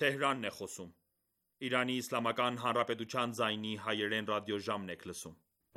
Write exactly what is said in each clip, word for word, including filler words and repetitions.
Թեհրանն է խոսում։ Իրանի Իսլամական Հանրապետության ձայնի հայերեն ռադիոժամն եք լսում։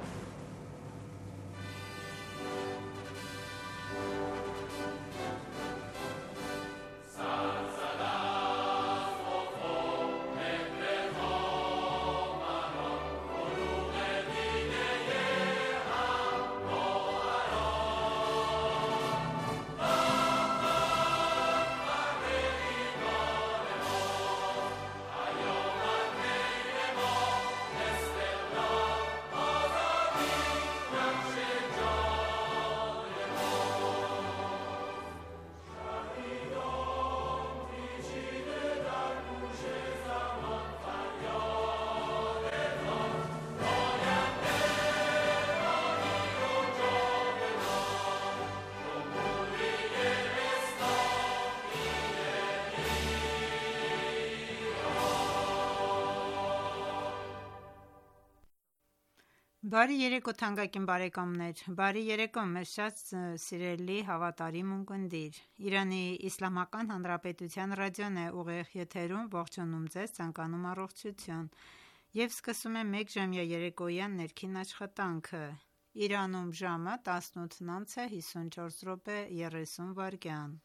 Բարի երեկո թանկագին բարեկամներ, բարի երեկո մեզ շատ սիրելի հավատարիմ ունկնդիր, Իրանի Իսլամական Հանրապետության ռադիոն է ուղիղ եթերում, ողջունում ձեզ, ցանկանում առողջություն և սկսում է մեկ ժամյա երեկոյան ներքին աշխատանքը, Իրանում ժամը տասնութ հիսունչորս րոպե երեսուն վայրկյան,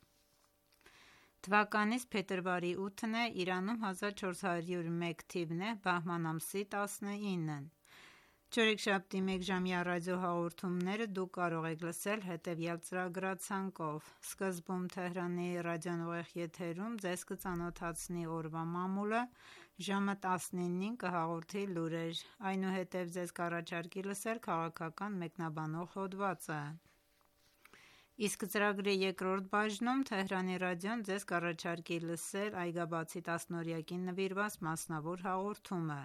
թվականից փետրվարի ութն է, Իրանում հազար չորս հարյուր մեկ թիվն է, բահման ամսի տասնինն Չորեքշաբթի մեկ ժամյա ռադիոհաղորդումները դուք կարող եք լսել հետևյալ ծրագրացանկով. Սկզբում Թեհրանի ռադիոն ուղիղ եթերում ձեզ կծանոթացնի օրվա մամուլը, ժամը տասնինին կհաղորդի լուրեր, այնուհետև ձեզ կառաջարկի լսել քաղաքական մեկնաբանող հոդվածը։ Իսկ ծրագրի երկրորդ բաժնում Թեհրանի ռադիոն ձեզ կառաջարկի լսել Այգաբացի տասնօրյակին նվիրված մասնավոր հաղորդումը։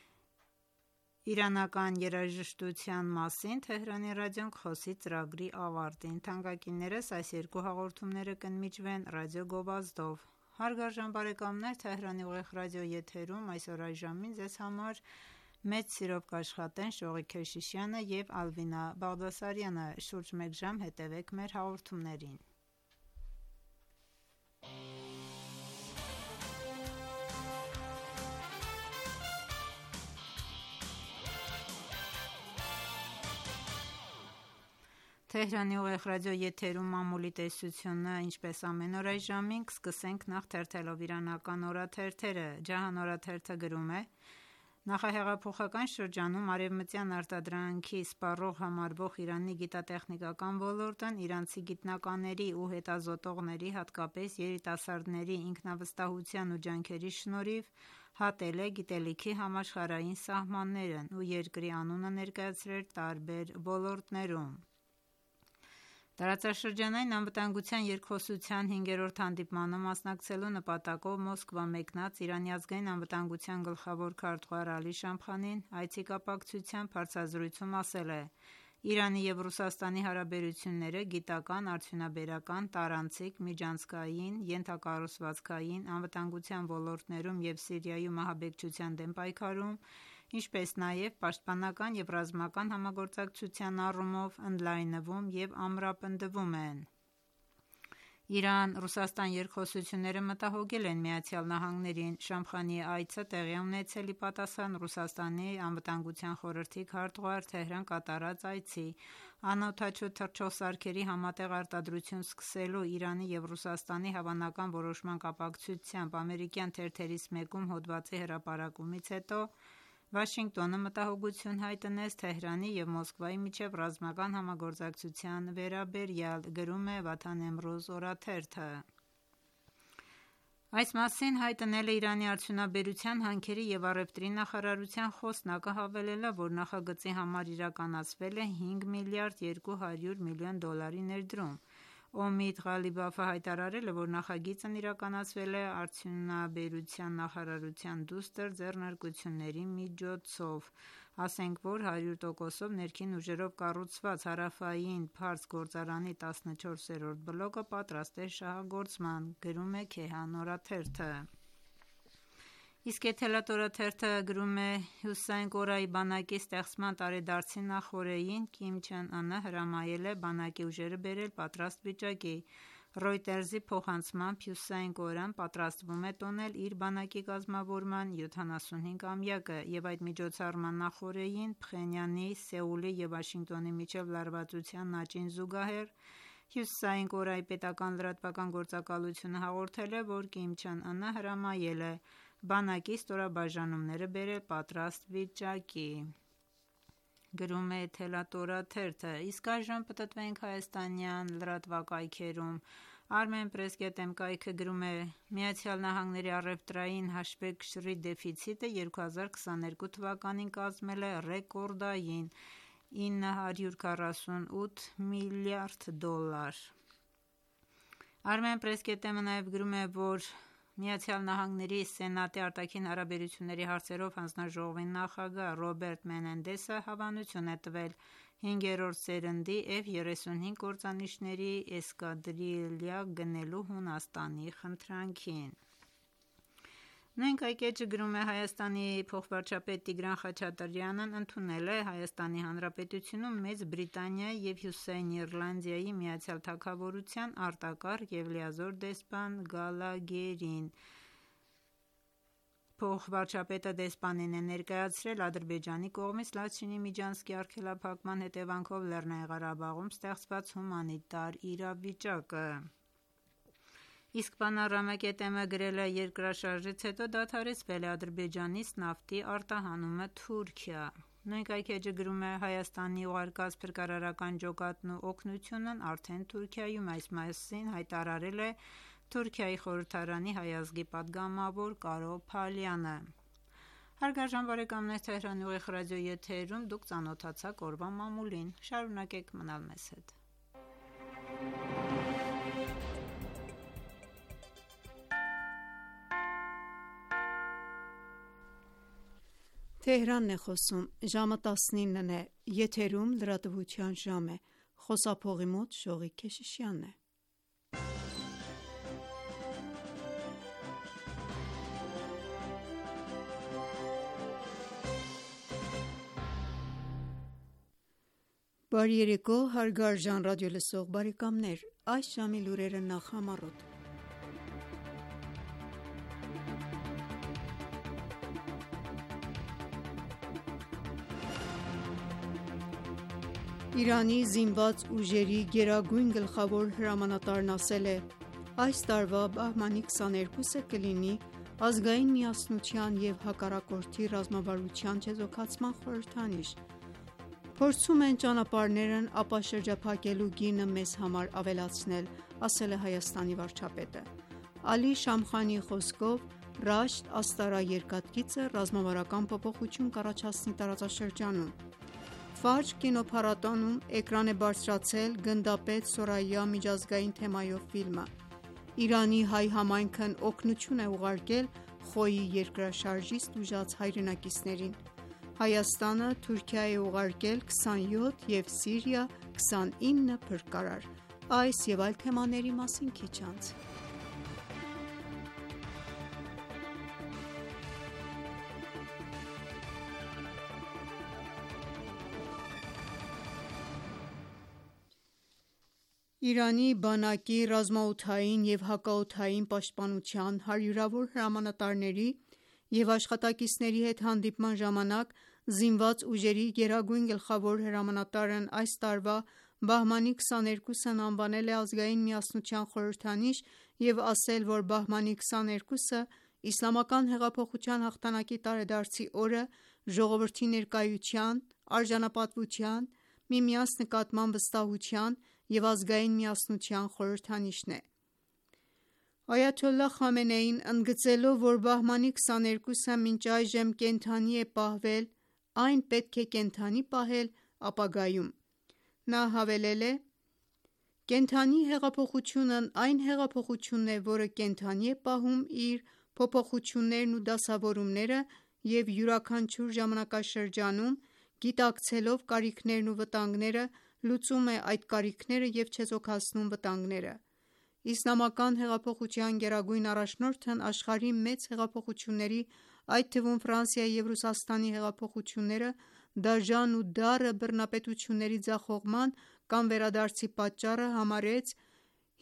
Իրանական երաժշտության մասին Թեհրանի ռադիոն կխոսի ծրագրի ավարտին։ Թանկագիններս, այս երկու հաղորդումները կընդմիջվեն ռադիո գովազդով։ Հարգարժան բարեկամներ, Թեհրանի ուղիղ ռադիո եթերում այսօր այժմին ձեզ համար մեծ սիրով կաշխատեն Շողիկ Քեշիշյանը և Ալվինա Բաղդասարյանը։ Շուրջ մեկ ժամ հետևեք մեր հաղորդումներին։ Թեհրանի ուղիղ ռադիո եթերում մամուլի տեսությունը, ինչպես ամեն օր այս ժամին, կսկսենք նախ թերթելով իրանական օրաթերթերը։ Ջահան օրաթերթը գրում է. Նախահեղափոխական շրջանում արևմտյան արտադրանքի սպառող համարվող Իրանի գիտատեխնիկական ոլորտն իրանցի գիտնականների ու հետազոտողների, հատկապես երիտասարդների ինքնավստահության ու ջանքերի շնորհիվ հատել է գիտելիքի համաշխարհային սահմաններն ու երկրի անունը ներկայացրել տարբեր ոլորտներում։ Տարածաշրջանային անվտանգության երկխոսության հինգերորդ հանդիպմանը մասնակցելու նպատակով Մոսկվա մեկնած Իրանի ազգային անվտանգության գլխավոր քարտուղար Ալի Շամխանին այցի կապակցությամբ հարցազրույցում ասել է. Իրանի և Ռուսաստանի հարաբերությունները գիտական, արդյունաբերական, տարանցիկ, միջանցքային, ենթակառուցվածքային, անվտանգության ոլորտներում և Սիրիայում ահաբեկչության դեմ պայքարում, ինչպես նաև պաշտպանական և ռազմական համագործակցության առումով ընդլայնվում և ամրապնդվում են։ Իրան-Ռուսաստան երկխոսությունները մտահոգել են Միացյալ Նահանգներին։ Շամխանիի այցը տեղի է ունեցել ի պատասխան Ռուսաստանի անվտանգության խորհրդի քարտուղար Թեհրան կատարած այցի, անօդաչու թռչող համատեղ արտադրություն սկսելու Իրանի և Ռուսաստանի հավանական որոշման կապակցությամբ ամերիկյան թերթերից մեկում հոդվածի հրապարակումից հետո Վաշինգտոնը մտահոգություն հայտնեց Թեհրանի և Մոսկվայի միջև ռազմական համագործակցության վերաբերյալ, գրում է Վաթան Էմրոզ օրաթերթը։ Այս մասին հայտնել է Իրանի արդյունաբերության, հանքերի և առևտրի նախարարության խոսնակը, հավելելով, որ նախագծի համար իրականացվել է հինգ միլիարդ երկու հարյուր միլիոն դոլարի ներդրում։ Օմիդ Ղալիբաֆը հայտարարել է, որ նախագիծն իրականացվել է արդյունաբերության նախարարության դուստր ձեռնարկությունների միջոցով, ասենք որ հարյուր տոկոսով ներքին ուժերով կառուցված Հարավային Փարս գործարանի տասնչորսերորդ բլոկը պատրաստ է շահագործման, գրում է Քեհան օրաթերթը։ Իսկ Էթելատ օրաթերթը գրում է. Հյուսիսային Կորեայի բանակի ստեղծման տարեդարձի նախօրեին Կիմ Չեն Ընը հրամայել է բանակի ուժերը բերել պատրաստ վիճակի, Reuters-ի փոխանցմամբ Հյուսիսային Կորեան պատրաստվում է տոնել իր բանակի կազմավորման յոթանասունհինգամյակը և այդ միջոցառման նախօրեին Փխենյանի, Սեուլի և Վաշինգտոնի միջև լարվածության աճին զուգահեռ Հյուսիսային Կորեայի պետական լրատվական գործակալությունը հաղորդել է, որ Կիմ Չեն Ընը հրամայել է բանակի ստորաբաժանումները բերել պատրաստ վիճակի: Գրում է Թելատորա թերթը: Իսկ այժմ պտտվենք հայաստանյան լրատվակայքերում: Armenpress.am կայքը գրում է. «ԱՄՆ-ի առևտրային հաշվեկշռի դեֆիցիտը երկու հազար քսաներկու թվականին կազմել է ռեկորդային ինը հարյուր քառասունութ միլիարդ դոլար»: Armenpress.am-ը նաև գրում է, որ ԱՄՆ Սենատի արտաքին հարաբերությունների հարցերով հանձնաժողովի նախագահ Ռոբերտ Մենենդեսը հավանություն է տվել հինգերորդ սերնդի Էֆ երեսունհինգ կործանիչների էսկադրիլյա գնելու Հունաստանի խնդրանքին: Նույն կայքէջը գրում է. «Հայաստանի փոխվարչապետ Տիգրան Խաչատրյանն ընդունել է Հայաստանի Հանրապետությունում Մեծ Բրիտանիայի և Հյուսիսային Իռլանդիայի Միացյալ Թագավորության արտակարգ և լիազոր դեսպան Գալագերին»: Փոխվարչապետը դեսպանին է ներկայացրել Ադրբեջանի կողմից Լաչինի միջանցքի արգելափակման հետևանքով Լեռնային Ղարաբաղում ստեղծված հումանիտար իրավիճակը: Իսկ Panorama.am-ը գրել է. «Երկրաշարժից հետո դադարեցվել է Ադրբեջանից նավթի արտահանումը Թուրքիա»: Նույն կայքէջը գրում է. «Հայաստանին ուղարկած փրկարարական ջոկատն ու օգնությունն արդեն Թուրքիայում է», այս մասին հայտարարել է Թուրքիայի խորհրդարանի հայ ազգի պատգամավոր Կարո Փալյանը: Հարգարժան բարեկամներ Թեհրանի ուղիղ ռադիոյի եթերում դուք ծանոթացաք օրվա մամուլին: Շարունակեք մնալ մեզ հետ: Բարի երեկո հարգարժան ռադիոլսող բարեկամներ: Այս ժամի լուրերը նախ համառոտ: Իրանի զինված ուժերի գերագույն գլխավոր հրամանատարն ասել է. «Այս տարվա բահմանի քսաներկուսը կլինի ազգային միասնության և հակառակորդի ռազմավարության չեզոքացման խորհրդանիշ: Փորձում են ճանապարհներն ապաշրջափակելու գինը մեզ համար ավելացնել»,- ասել է Հայաստանի վարչապետը: Ալի Շամխանիի խոսքով Ռաշտ-Աստարա երկաթգիծը ռազմավարական փոփոխություն կառաջացնի տարածաշրջանում: Ֆաջր կինոփառատոնում էկրան է բարձրացել «Գնդապետ Սորայա» միջազգային թեմայով ֆիլմը: Իրանի հայ համայնքն օգնություն է ուղարկել Խոյի երկրաշարժից տուժած հայրենակիցներին: Հայաստանը Թուրքիա է ուղարկել քսանյոթ և Սիրիա քսանինը փրկարար: Այս և այլ թեմաների մասին քիչ անց: Իրանի բանակի ռազմաօդային և հակաօդային պաշտպանության հարյուրավոր հրամանատարների և աշխատակիցների հետ հանդիպման ժամանակ զինված ուժերի գերագույն գլխավոր հրամանատարն այս տարվա բահմանի քսաներկուսն անվանել է ազգային միասնության խորհրդանիշ և ասել, որ բահմանի քսաներկուսը Իսլամական հեղափոխության հաղթանակի տարեդարձի օրը ժողովրդի ներկայության, արժանապատվության, միմյանց նկատմամբ վստահության և ազգային միասնության խորհրդանիշն է: Այաթոլլահ Խամենեին ընդգծելով, որ բահմանի քսաներկուսը մինչ այժմ կենդանի է պահվել, այն պետք է կենդանի պահել ապագայում: Նա հավելել է. «Կենդանի հեղափոխությունն այն հեղափոխությունն է, որը կենդանի է պահում իր փոփոխություններն ու դասավորումները և յուրաքանչյուր ժամանակաշրջանում, գիտակցելով կարիքներն ու վտանգները, լուծում է այդ կարիքները և չեզոքացնում վտանգները: Իսլամական հեղափոխության գերագույն առաջնորդն աշխարհի մեծ հեղափոխությունների, այդ թվում Ֆրանսիայի և Ռուսաստանի հեղափոխությունները, դաժան ու դառը բռնապետությունների ձախողման կամ վերադարձի պատճառը համարեց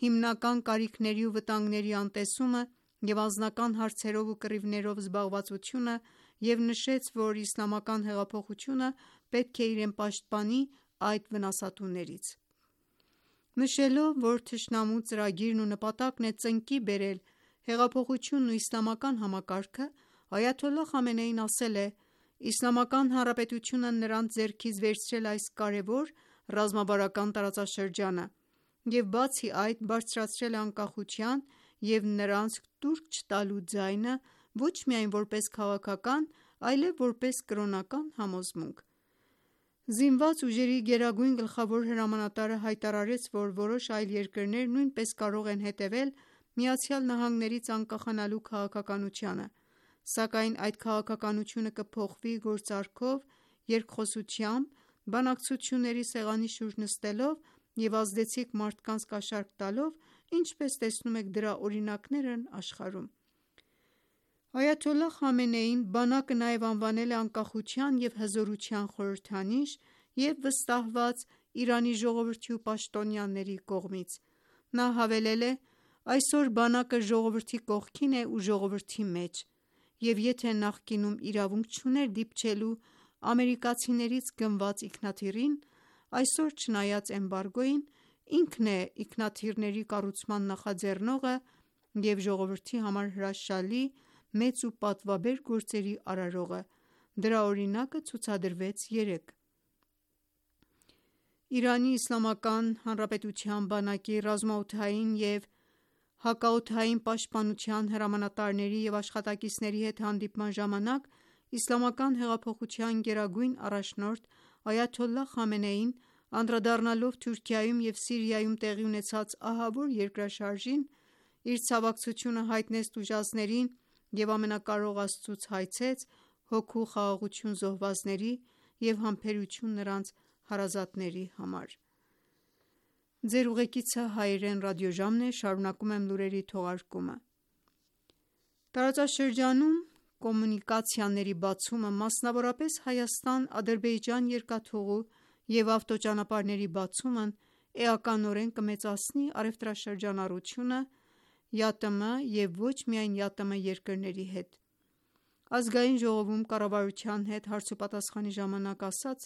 հիմնական կարիքների ու վտանգների անտեսումը և անձնական հարցերով ու կռիվներով զբաղվածությունը և նշեց, որ իսլամական հեղափոխությունը պետք է իրեն պաշտպանի այդ վնասատուներից: Նշելով, որ թշնամու ծրագիրն ու նպատակն է ծնկի բերել հեղափոխությունն ու իսլամական համակարգը, այաթոլլահ Խամենեին ասել է. «Իսլամական Հանրապետությունը նրանց ձեռքից վերցրել է այս կարևոր ռազմավարական տարածաշրջանը և բացի այդ բարձրացրել է անկախության և նրանց տուրք չտալու ձայնը ոչ միայն որպես քաղաքական, այլև որպես կրոնական համոզմունք»: Զինված ուժերի գերագույն գլխավոր հրամանատարը հայտարարեց, որ որոշ այլ երկրներ նույնպես կարող են հետևել ԱՄՆ-ից անկախանալու քաղաքականությանը, սակայն այդ քաղաքականությունը կփոխվի գործարքով, երկխոսությամբ, բանակցությունների սեղանի շուրջ նստելով և ազդեցիկ մարդկանց կաշառք տալով, ինչպես տեսնում եք դրա օրինակներն աշխարհում: Այաթոլլահ Խամենեին բանակը նաև անվանել է անկախության և հզորության խորհրդանիշ և վստահված Իրանի ժողովրդի ու պաշտոնյաների կողմից: Նա հավելել է. «Այսօր բանակը ժողովրդի կողքին է ու ժողովրդի մեջ և եթե նախկինում իրավունք չուներ դիպչելու ամերիկացիներից գնված ինքնաթիռին, այսօր չնայած էմբարգոյին, ինքն է ինքնաթիռների կառուցման նախաձեռնողը և ժողովրդի համար հրաշալի մեծ ու պատվաբեր գործերի արարողը: Դրա օրինակը ցուցադրվեց երեկ»: ԻԻՀ բանակի ռազմաօդային և հակաօդային պաշտպանության հրամանատարների և աշխատակիցների հետ հանդիպման ժամանակ Իսլամական հեղափոխության գերագույն առաջնորդ այաթոլլահ Խամենեին, անդրադառնալով Թուրքիայում և Սիրիայում տեղի ունեցած ահավոր երկրաշարժին, իր ցավակցությունը հայտնեց տուժածներին և Ամենակարող Աստծուց հայցեց հոգու խաղաղություն զոհվածների և համբերություն նրանց հարազատների համար: Տարածաշրջանում կոմունիկացիաների բացումը, մասնավորապես Հայաստան-Ադրբեջան երկաթուղու և ավտոճանապարհների բացումն էականորեն կմեծացնի առևտրաշրջանառությունը ԵԱՏՄ և ոչ միայն ԵԱՏՄ երկրների հետ: Ազգային ժողովում կառավարության հետ հարցոպատասխանի ժամանակ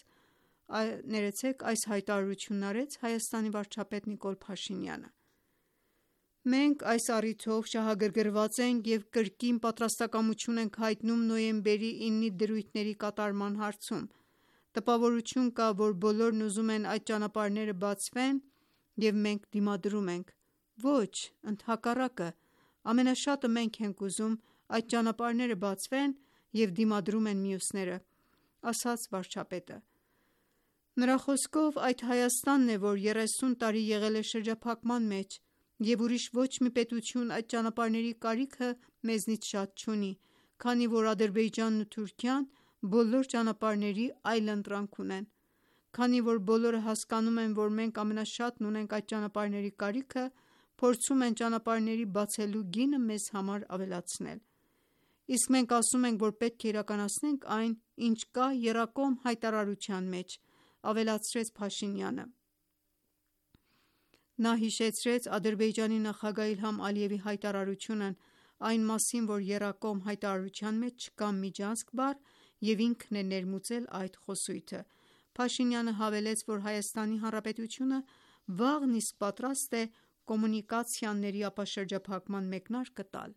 այս հայտարարությունն արեց Հայաստանի վարչապետ Նիկոլ Փաշինյանը: «Մենք այս առիթով շահագրգռված ենք և կրկին պատրաստակամություն ենք հայտնում նոյեմբերի ինի դրույթների կատարման հարցում: Տպավորություն կա, որ բոլորն ուզում են այդ ճանապարհները բացվեն և մենք դիմադրում ենք: Ոչ, ընդհակառակը, ամենաշատը մենք ենք ուզում այդ ճանապարհները բացվեն և դիմադրում են մյուսները», - ասաց վարչապետը: Նրա խոսքով այդ Հայաստանն է, որ երեսուն տարի եղել է շրջափակման մեջ և ուրիշ ոչ մի պետություն այդ ճանապարհների կարիքը մեզնից շատ չունի, քանի որ Ադրբեջանն ու Թուրքիան բոլոր ճանապարհների այլընտրանք ունեն: Քանի որ բոլորը հասկանում են, որ մենք ամենաշատն ունենք այդ ճանապարհների կարիքը, փորձում են ճանապարհների բացելու գինը մեզ համար ավելացնել: Իսկ մենք ասում ենք, որ պետք է իրականացնենք այն, ինչ կա եռակողմ հայտարարության մեջ, - ավելացրեց Փաշինյանը: Նա հիշեցրեց Ադրբեջանի նախագահ Իլհամ Ալիևի հայտարարությունն այն մասին, որ եռակողմ հայտարարության մեջ չկա միջանցք բառ և ինքն է ներմուծել այդ խոսույթը: Փաշինյանը հավելեց, որ Հայաստանի Հանրապետությունը վաղն իսկ պատրաստ է կոմունիկացիաների ապաշրջափակման մեկնարկը տալ: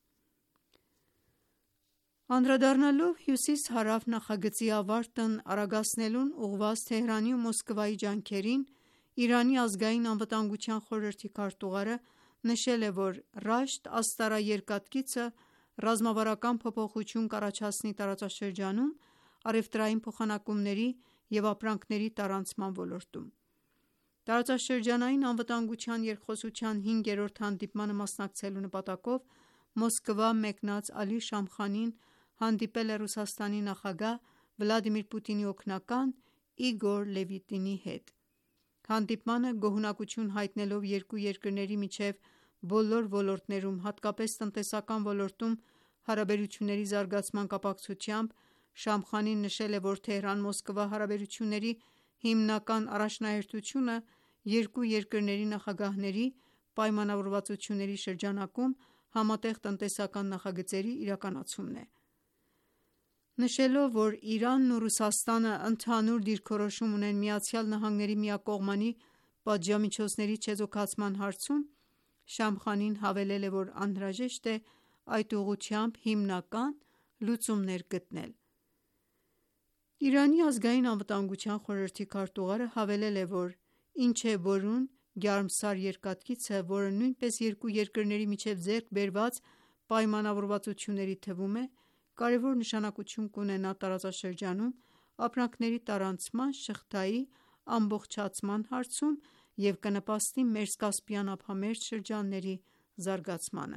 Անդրադառնալով հյուսիս-հարավ նախագծի ավարտն արագացնելուն ուղղված Թեհրանի ու Մոսկվայի ջանքերին, Իրանի ազգային անվտանգության խորհրդի քարտուղարը նշել է, որ Ռաշտ-Աստարա երկաթգիծը ռազմավարական փոփոխություն կառաջացնի տարածաշրջանում առևտրային փոխանակումների և ապրանքների տարանցման ոլորտում: Տարածաշրջանային անվտանգության երկխոսության հինգերորդ հանդիպմանը մասնակցելու նպատակով Մոսկվա մեկնած Ալի Շամխանին հանդիպել է Ռուսաստանի նախագահ Վլադիմիր Պուտինի օգնական Իգոր Լևիտինի հետ: Հանդիպմանը գոհունակություն հայտնելով երկու երկրների միջև բոլոր ոլորտներում, հատկապես տնտեսական ոլորտում հարաբերությունների զարգացման կապակցությամբ, Շամխանին նշել է, որ Թեհրան-Մոսկվա հարաբերությունների հիմնական առաջնահերթությունը երկու երկրների նախագահների պայմանավորվածությունների շրջանակում համատեղ տնտեսական նախագծերի իրականացումն է: Նշելով, որ Իրանն ու Ռուսաստանը ընդհանուր դիրքորոշում ունեն ԱՄՆ-ի միակողմանի պատժամիջոցների չեզոքացման հարցում, Շամխանին հավելել է, որ անհրաժեշտ է այդ ուղղությամբ հիմնական լուծումներ գտնել: Իրանի ազգային անվտանգության խորհրդի քարտուղարը հավելել է, որ ինչ է որուն «Գярմսար» երկաթգիծը, որը նույնպես երկու երկրների միջև ձեռք բերված պայմանավորվածությունների թվում է, կարևոր նշանակություն կունենա տարածաշրջանում ապրանքների տարանցման շղթայի ամբողջացման հարցում և կնպաստի Մերձկասպյան ափամերձ շրջանների զարգացմանը: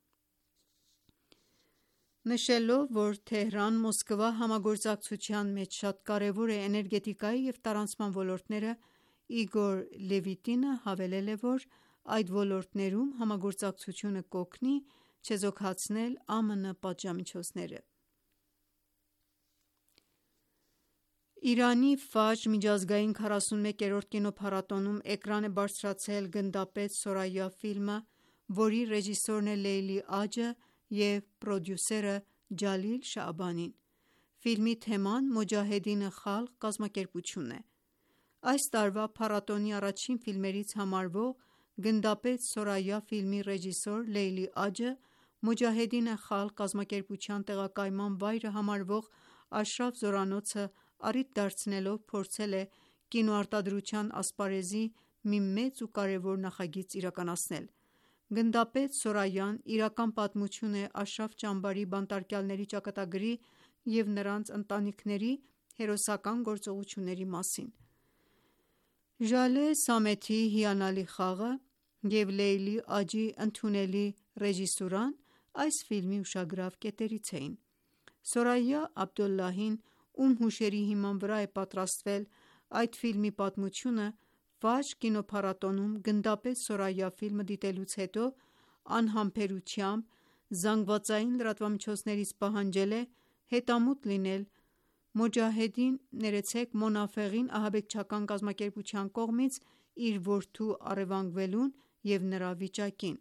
Նշելով, որ Թեհրան-Մոսկվա համագործակցության մեջ շատ կարևոր է էներգետիկայի և տարանցման ոլորտները, Իգոր Լևիտինը հավելել է, որ այդ ոլորտներում համագործակցությունը կօգնի չեզոքացնել ԱՄՆ պատժամիջոցները: Իրանի Ֆաջր միջազգային քառասունմեկերորդ կինոփառատոնում էկրան է բարձրացել «Գնդապետ Սորայա» ֆիլմը, որի ռեժիսորն է Լեյլի Աջը և պրոդյուսերը Ջալիլ Շաաբանին: Ֆիլմի թեման «Մոջահեդին Խալղ» կազմակերպությունն է: Այս տարվա փառատոնի առաջին ֆիլմերից համարվող «Գնդապետ Սորայա» ֆիլմի ռեժիսոր Լեյլի Աջը Մոջահեդին Խալղ կազմակերպության տեղակայման վայրը համարվող Աշրաֆ զորանոցը առիթ դարձնելով փորձել է կինոարտադրության ասպարեզի մի մեծ ու կարևոր նախագիծ իրականացնել: «Գնդապետ Սորայան» իրական պատմություն է Աշրաֆ ճամբարի բանտարկյալների ճակատագրի և նրանց ընտանիքների հերոսական գործողությունների մասին: Ժալե Սամեթիի հիանալի խաղը և Լեյլի Աջի ընդունելի ռեժիսուրան այս ֆիլմի ուշագրավ կետերից էին: Սորայա Աբդոլլահին, ում հուշերի հիման վրա է պատրաստվել այդ ֆիլմի պատմությունը, Ֆաջր կինոփառատոնում «Գնդապետ Սորայա» ֆիլմը դիտելուց հետո անհամբերությամբ զանգվածային լրատվամիջոցներից պահանջել է հետամուտ լինել Մոնաֆեղին ահաբեկչական կազմակերպության կողմից իր որդու առևանգվելուն և նրա վիճակին: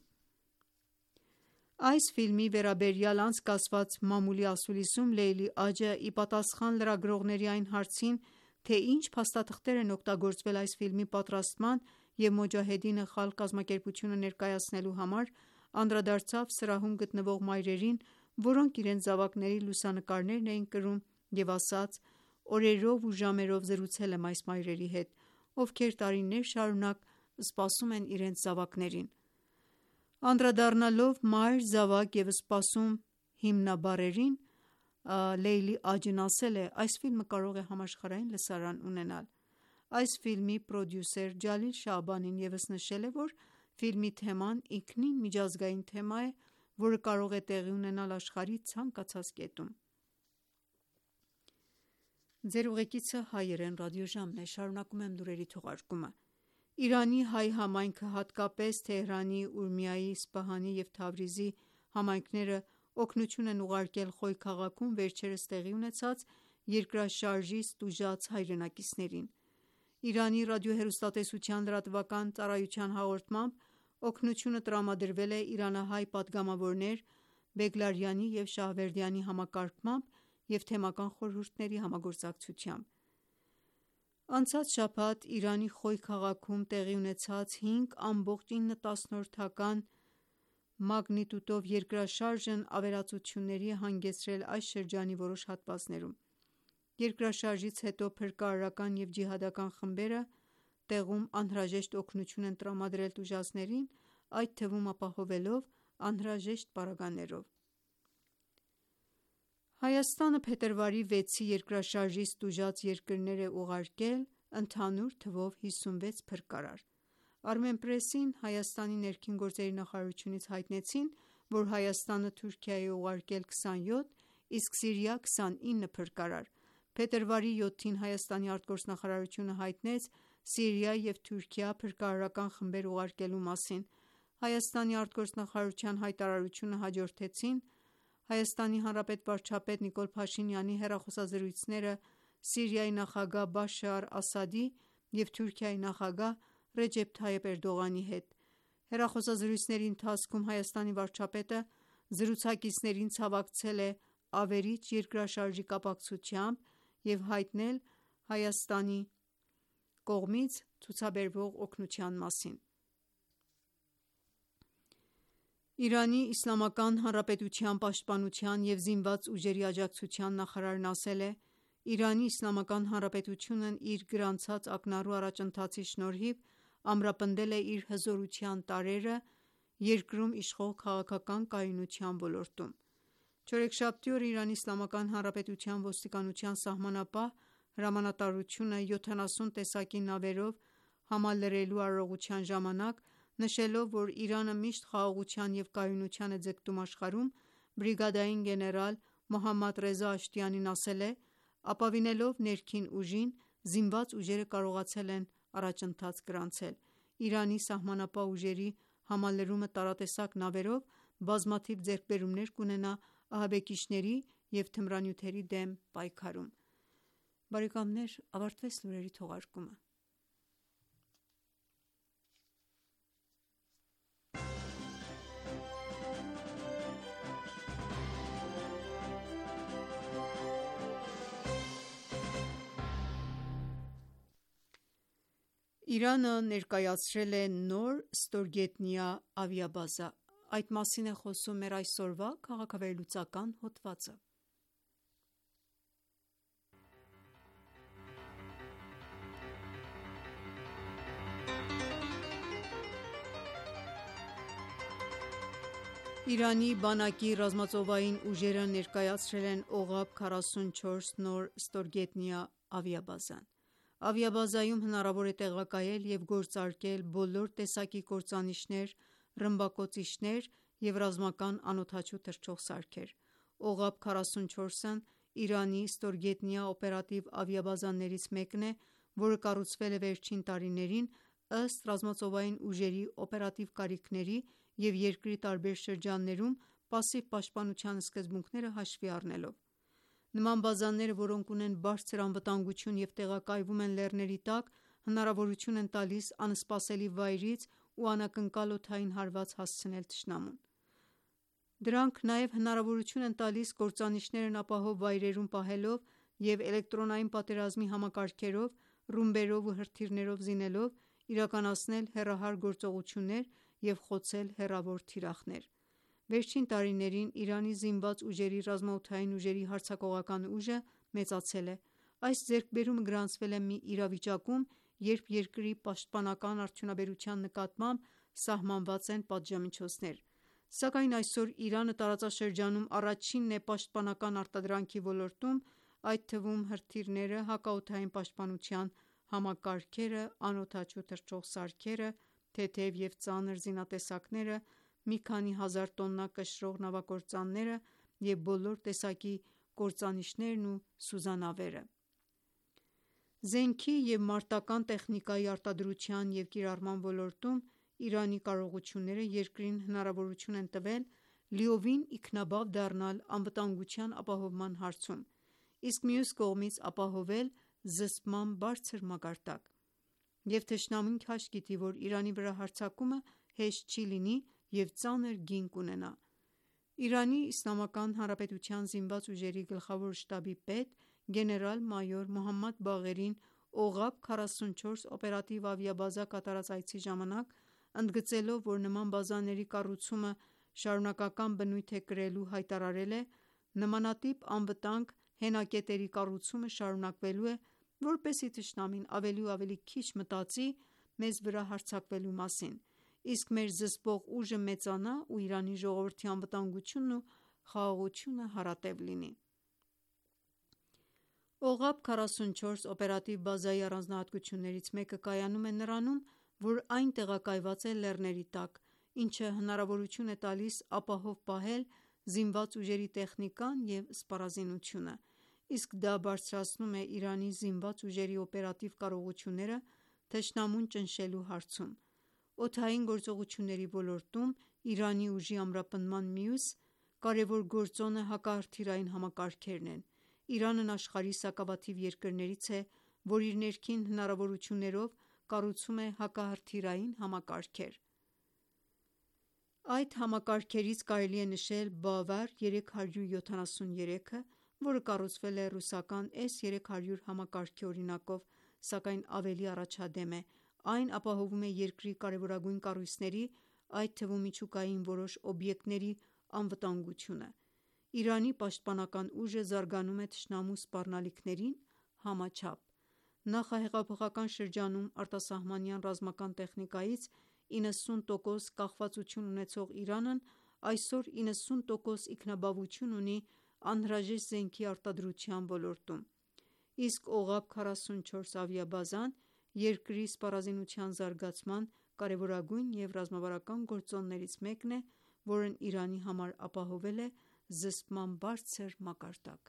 Այս ֆիլմի վերաբերյալ անցկացված մամուլի ասուլիսում Լեյլի Աջը ի պատասխան լրագրողների այն հարցին, թե ինչ փաստաթղթեր են օգտագործվել այս ֆիլմի պատրաստման և Մոջահեդին Խալղ կազմակերպությունը ներկայացնելու համար, անդրադարձավ սրահում գտնվող մայրերին, որոնք իրենց զավակների լուսանկարներն էին կրում և ասաց. «Օրերով ու ժամերով զրուցել եմ այս մայրերի հետ, ովքեր տարիներ շարունակ սպասում են իրենց զավակներին»: Անդրադառնալով մայր-զավակ և սպասում հիմնաբառերին, Լեյլի Աջն ասել է. «Այս ֆիլմը կարող է համաշխարհային լսարան ունենալ»: Այս ֆիլմի պրոդյուսեր Ջալիլ Շաաբանին ևս նշել է, որ ֆիլմի թեման ինքնին միջազգային թեմա է, որը կարող է տեղի ունենալ աշխարհի ցանկացած կետում: Իրանի հայ համայնքը, հատկապես Թեհրանի, Ուրմիայի, Իսպահանի և Թավրիզի համայնքները օգնություն են ուղարկել Խոյ քաղաքում վերջերս տեղի ունեցած երկրաշարժից տուժած հայրենակիցներին: Իրանի ռադիոհեռուստատեսության լրատվական ծառայության հաղորդմամբ օգնությունը տրամադրվել է իրանահայ պատգամավորներ Բեգլարյանի և Շահվերդյանի համակարգմամբ և թեմական խորհուրդների համագործակցությամբ: Անցած շաբաթ Իրանի Խոյ քաղաքում տեղի ունեցած հինգ անգամ ինը մագնիտուդով երկրաշարժն ավերածությունների է հանգեցրել այս շրջանի որոշ հատվածներում: Երկրաշարժից հետո փրկարարական և ջիհադական խմբերը տեղում անհրաժեշտ օգնություն են տրամադրել տուժածներին, այդ թվում ապահովելով անհրաժեշտ պարագաներով: Հայաստանը փետրվարի վեցի երկրաշարժից տուժած երկրներ է ուղարկել ընդհանուր թվով հիսունվեց փրկարար: Armenpress-ին Հայաստանի ներքին գործերի նախարարությունից հայտնեցին, որ Հայաստանը Թուրքիա է ուղարկել քսանյոթ, իսկ Սիրիա քսանինը փրկարար: Փետրվարի յոթին Հայաստանի արտգործնախարարությունը հայտնեց Սիրիա և Թուրքիա փրկարարական խմբեր ուղարկելու մասին: Հայաստանի արտգործնախարարության հայտարարությանը հաջորդեցին ՀՀ վարչապետ Նիկոլ Փաշինյանի հեռախոսազրույցները Սիրիայի նախագահ Բաշար Ասադի և Թուրքիայի նախագահ Ռեջեփ Թայիփ Էրդողանի հետ: Հեռախոսազրույցների ընթացքում Հայաստանի վարչապետը զրուցակիցներին ցավակցել է ավերիչ երկրաշարժի կապակցությամբ և հայտնել Հայաստանի կողմից ցուցաբերվող օգնության մասին: Իրանի Իսլամական Հանրապետության պաշտպանության և զինված ուժերի աջակցության նախարարն ասել է. «Իրանի Իսլամական Հանրապետությունն իր գրանցած ակնառու առաջընթացի շնորհիվ ամրապնդել է իր հզորության տարրերը երկրում իշխող քաղաքական կայունության ոլորտում»: Չորեքշաբթի օրը Իրանի Իսլամական Հանրապետության ոստիկանության սահմանապահ հրամանատարությունը յոթանասուն տեսակի նավերով համալրելու արարողության ժամանակ, նշելով, որ Իրանը միշտ խաղաղության և կայունության է ձգտում աշխարհում, բրիգադային գեներալ Մոհամմադ Ռեզա Աշտիանին ասել է. «Ապավինելով ներքին ուժին, զինված ուժերը կարողացել են առաջընթաց գրանցել: Իրանի սահմանապահ ուժերի համալրումը տարատեսակ նավերով բազմաթիվ ձեռքբերումներ կունենա ահաբեկիչների և թմրանյութերի դեմ պայքարում»: Ավարտվեց լուրերի թողարկումը: Իրանը ներկայացրել է նոր ստորգետնյա ավիաբազա: Այդ մասին է խոսում մեր այսօրվա քաղաքավերլուծական հոդվածը: Իրանի բանակի ռազմածովային ուժերը ներկայացրել են Օղաբ քառասունչորս նոր ստորգետնյա ավիաբազան: Ավիաբազայում հնարավոր է տեղակայել և գործարկել բոլոր տեսակի կործանիչներ, ռմբակոծիչներ և ռազմական անօդաչու թռչող սարքեր: Օղաբ քառասունչորսն Իրանի ստորգետնյա օպերատիվ ավիաբազաներից մեկն է, որը կառուցվել է վերջին տարիներին ըստ ռազմածովային ուժերի օպերատիվ կարիքների և երկրի տարբեր շրջաններում պասիվ պաշտպանության սկզբունքները հաշվի առնելով: Նման բազաները, որոնք ունեն բարձր անվտանգություն և տեղակայվում են լեռների տակ, հնարավորություն են տալիս անսպասելի վայրից ու անակնկալ օդային հարված հասցնել թշնամուն: Դրանք նաև հնարավորություն են տալիս կործանիչներն ապահով վայրերում պահելով և էլեկտրոնային պատերազմի համակարգերով, ռումբերով ու հրթիռներով զինելով, իրականացնել հեռահար գործողություններ և խոցել հեռավոր թիրախներ: Վերջին տարիներին Իրանի զինված ուժերի ռազմաօդային ուժերի հարձակողական ուժը մեծացել է: Այս ձեռքբերումը գրանցվել է մի իրավիճակում, երբ երկրի պաշտպանական արդյունաբերության նկատմամբ սահմանված են պատժամիջոցներ: Սակայն այսօր Իրանը տարածաշրջանում առաջինն է պաշտպանական արտադրանքի ոլորտում, այդ թվում հրթիռները, հակաօդային պաշտպանության համակարգերը, անօդաչու թռչող սարքերը, թեթև և ծանր զինատեսակները, մի քանի հազար տոննա կշռող նավակործանները և բոլոր տեսակի կործանիչներն ու սուզանավերը: Զենքի և մարտական տեխնիկայի արտադրության և կիրառման ոլորտում Իրանի կարողությունները երկրին հնարավորություն են տվել լիովին ինքնաբավ դառնալ անվտանգության ապահովման հարցում, իսկ մյուս կողմից ապահովել զսպման բարձր մակարդակ: Եվ թշնամին քաշ գիտի, որ Իրանի վրա հարձակումը հեշտ չի լինի և ծանր գին կունենա: Իրանի Իսլամական Հանրապետության զինված ուժերի գլխավոր շտաբի պետ գեներալ-մայոր Մոհամմադ Բաղերին Օղաբ քառասունչորս օպերատիվ ավիաբազա կատարած այցի ժամանակ, ընդգծելով, որ նման բազաների կառուցումը շարունակական բնույթ է կրելու, հայտարարել է. «Նմանատիպ անվտանգ հենակետերի կառուցումը շարունակվելու է, որպեսզի թշնամին ավելի ու ավելի քիչ մտածի մեզ վրա հարձակվելու մասին, իսկ մեր զսպող ուժը մեծանա ու Իրանի ժողովրդի անվտանգությունն ու խաղաղությունը հարատև լինի»: Օղաբ քառասունչորս օպերատիվ բազայի առանձնահատկություններից մեկը կայանում է նրանում, որ այն տեղակայված է լեռների տակ, ինչը հնարավորություն է տալիս ապահով պահել զինված ուժերի տեխնիկան և սպառազինությունը, իսկ դա բարձրացնում է Իրանի զինված ուժերի օպերատիվ կարողությունները թշնամուն ճնշելու հարցում: Օդային գործողությունների ոլորտում Իրանի ուժի ամրապնդման մյուս կարևոր գործոնը հակահրթիռային համակարգերն են: Իրանն աշխարհի սակավաթիվ երկրներից է, որ իր ներքին հնարավորություններով կառուցում է հակահրթիռային համակարգեր: Այդ համակարգերից կարելի է նշել Բավար երեք հարյուր յոթանասուներեքը, որը կառուցվել է ռուսական էս երեք հարյուր համակարգի օրինակով, սակայն ավելի առաջադեմ է, այն ապահովում է երկրի կարևորագույն կառույցների, այդ թվում միջուկային որոշ օբյեկտների անվտանգությունը։ Իրանի պաշտպանական ուժը զարգանում է թշնամու սպառնալիքներին համաչափ։ Նախահեղափոխական շրջանում արտասահմանյան ռազմական տեխնիկայից իննսուն տոկոս կախվածություն ունեցող Իրանն այսօր իննսուն տոկոս ինքնաբավություն ունի անհրաժեշտ զենքի արտադրության ոլորտում, իսկ Օղաբ քառասունչորս ավիաբազան երկրի սպառազինության զարգացման կարևորագույն և ռազմավարական գործոններից մեկն է, որն Իրանի համար ապահովել է զսպման բարձր մակարդակ։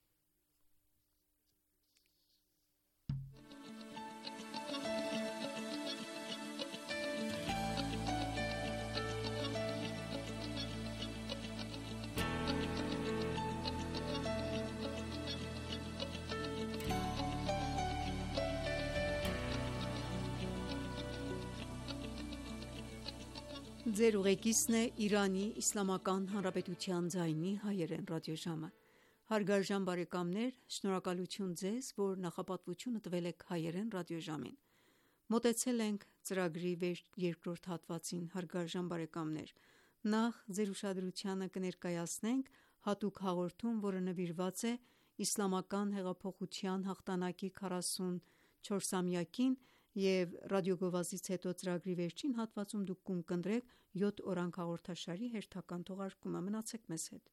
Ձեր ուղեկիցն է Իրանի Իսլամական Հանրապետության ձայնի հայերեն ռադիոժամը։ Հարգարժան բարեկամներ, շնորհակալություն ձեզ, որ նախապատվությունը տվել եք հայերեն ռադիոժամին։ Մոտեցել ենք ծրագրի երկրորդ հատվածին, հարգարժան բարեկամներ։ Նախ ձեր ուշադրությանը կներկայացնենք հատուկ հաղորդում, որը նվիրված է Իսլամական հեղափոխության հաղթանակի քառասունչորսամյակին և ռադիոգովազդից հետո ծրագրի վերջին հատվածում դուք կընտրեք յոթ օրանգ հաղորդաշարի հերթական թողարկումը։ Մնացեք մեզ հետ։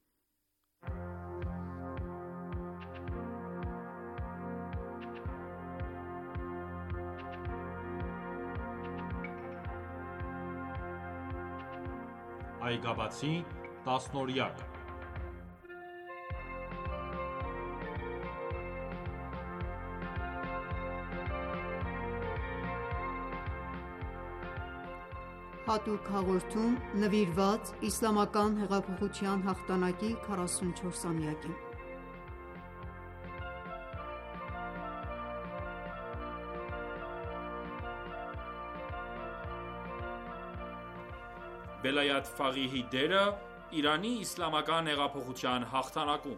Այգաբացի տասնօրյակ Հատուկ հաղորդում նվիրված Իսլամական հեղափոխության հաղթանակի քառասունչորսամյակին։ Վելայաթ Ֆաղիհի դերը Իրանի իսլամական հեղափոխության հաղթանակում։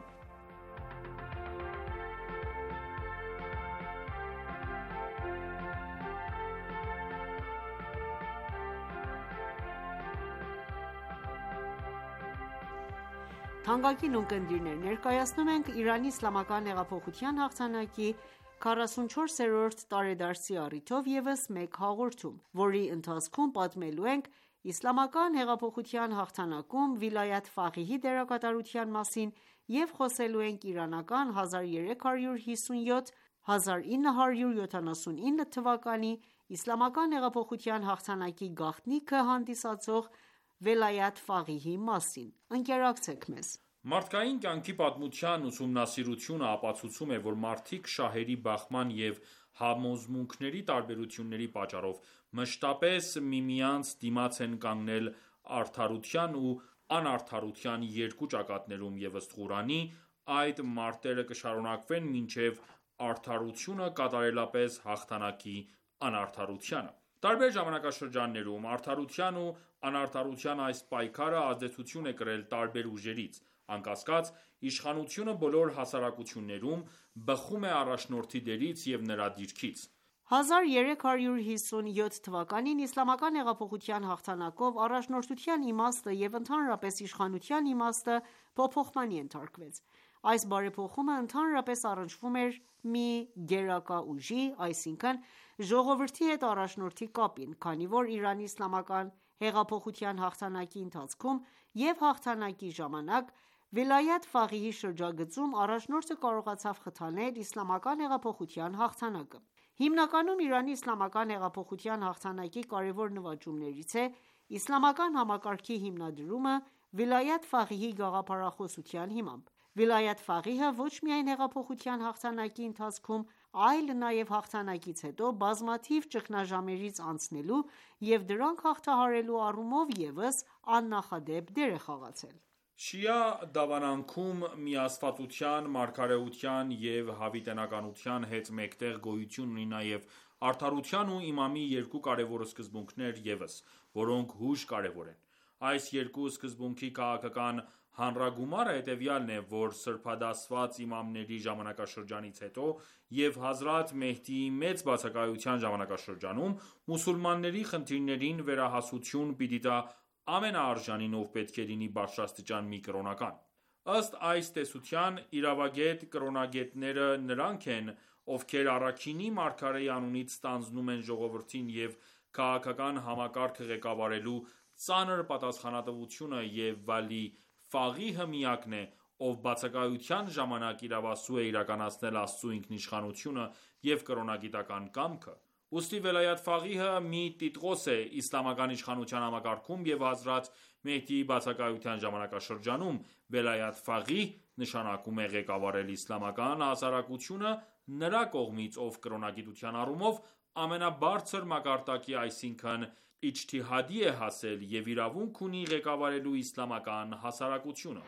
Թանկագին ունկնդիրներ, ներկայացնում ենք Իրանի իսլամական հեղափոխության հաղթանակի քառասունչորսերորդ տարեդարձի առիթով ևս մեկ հաղորդում, որի ընթացքում պատմելու ենք Իսլամական հեղափոխության հաղթանակում Վիլայաթ Ֆաղիհի դերակատարության մասին և խոսելու ենք իրանական հազար երեք հարյուր հիսունյոթ - հազար ինը հարյուր յոթանասունինը թվականի Իսլամական հեղափոխության հաղթանակի գաղտնիքը հանդիսացող Վելայաթ Ֆաղիհի մասին։ Ընկերակցեք մեզ։ Մարդկային կյանքի պատմության ուսումնասիրությունը ապացուցում է, որ մարդիկ շահերի բախման և համոզմունքների տարբերությունների պատճառով մշտապես միմյանց դիմաց են կանգնել արդարության ու անարդարության երկու ճակատներում և ըստ Ղուրանի, այդ մարտերը կշարունակվեն մինչև արդարությունը կատարելապես հաղթանակի անարդարությանը։ Տարբեր ժամանակաշրջաններում արդարության ու անարդարության այս պայքարը ազդեցություն է կրել տարբեր ուժերից։ Անկասկած, իշխանությունը բոլոր հասարակություններում բխում է առաջնորդի դերից և նրա դիրքից։ հազար երեք հարյուր հիսունյոթ թվականին Իսլամական հեղափոխության հաղթանակով առաջնորդության իմաստը և ընդհանրապես իշխանության իմաստը փոփոխմանի ենթարկվեց։ Այս բարեփոխումը ընդհանրապես առնչվում էր մի գերակա ուժի, այսինքն՝ ժողովրդի հետ առաջնորդի կապին, քանի որ Իրանի իսլամական հեղափոխության հաղթանակի ընթացքում և հաղթանակի ժամանակ Վելայաթ Ֆաղիհի շրջագծում առաջնորդը կարողացավ խթանել իսլամական հեղափոխության հաղթանակը։ Հիմնականում Իրանի իսլամական հեղափոխության հաղթանակի կարևոր նվաճումներից է իսլամական համակարգի հիմնադրումը Վիլայաթ Ֆաղիհի գաղափարախոսության հիմամբ։ Վիլայաթ Ֆաղիհը ոչ միայն հեղափոխության հաղթանակի ընթացքում, այլ նաև հաղթանակից հետո բազմաթիվ ճգնաժամերից անցնելու և դրանք հաղթահարելու առումով ևս աննախադեպ դեր է խաղացել։ Շիա դավանանքում միաստվածության, մարգարեության և հավիտենականության հետ մեկտեղ գոյություն ունի նաև արդարության ու իմամի երկու կարևոր սկզբունքներ ևս, որոնք հույժ կարևոր են։ Այս երկու սկզբունքի քաղաքական հանրագումարը հետևյալն է, որ սրբադասված իմամների ժամանակաշրջանից հետո և Հազրաթ Մեհդիի մեծ բացակայության ժամանակաշրջանում, մուսուլմանների խնդիրներին վերահասություն պիտի տա ամենաարժանին, ով պետք է լինի բարձրաստիճան մի կրոնական: Ըստ այս տեսության, իրավագետ կրոնագետները նրանք են, ովքեր առաքինի մարգարեի անունից ստանձնում են ժողովրդին և քաղաքական համակարգը ղեկավարելու ծանր պատասխանատվությունը և Վալի Ֆաղիհը միակն է, ով բացակայության ժամանակ իրավասու է իրականացնել Աստծու ինքնիշխանությունը և կրոնագիտական կամքը: Ուստի Վելայաթ Ֆաղիհը մի տիտղոս է իսլամական իշխանության համակարգում և Հազրաթ Մեհդիի բացակայության ժամանակաշրջանում Վելայաթ Ֆաղիհ նշանակում է ղեկավարել իսլամական հասարակությունը նրա կողմից, ով կրոնագիտության առումով ամենաբարձր մակարդակի, այսինքն իջթիհադի է հասել և իրավունք ունի ղեկավարելու իսլամական հասարակությունը: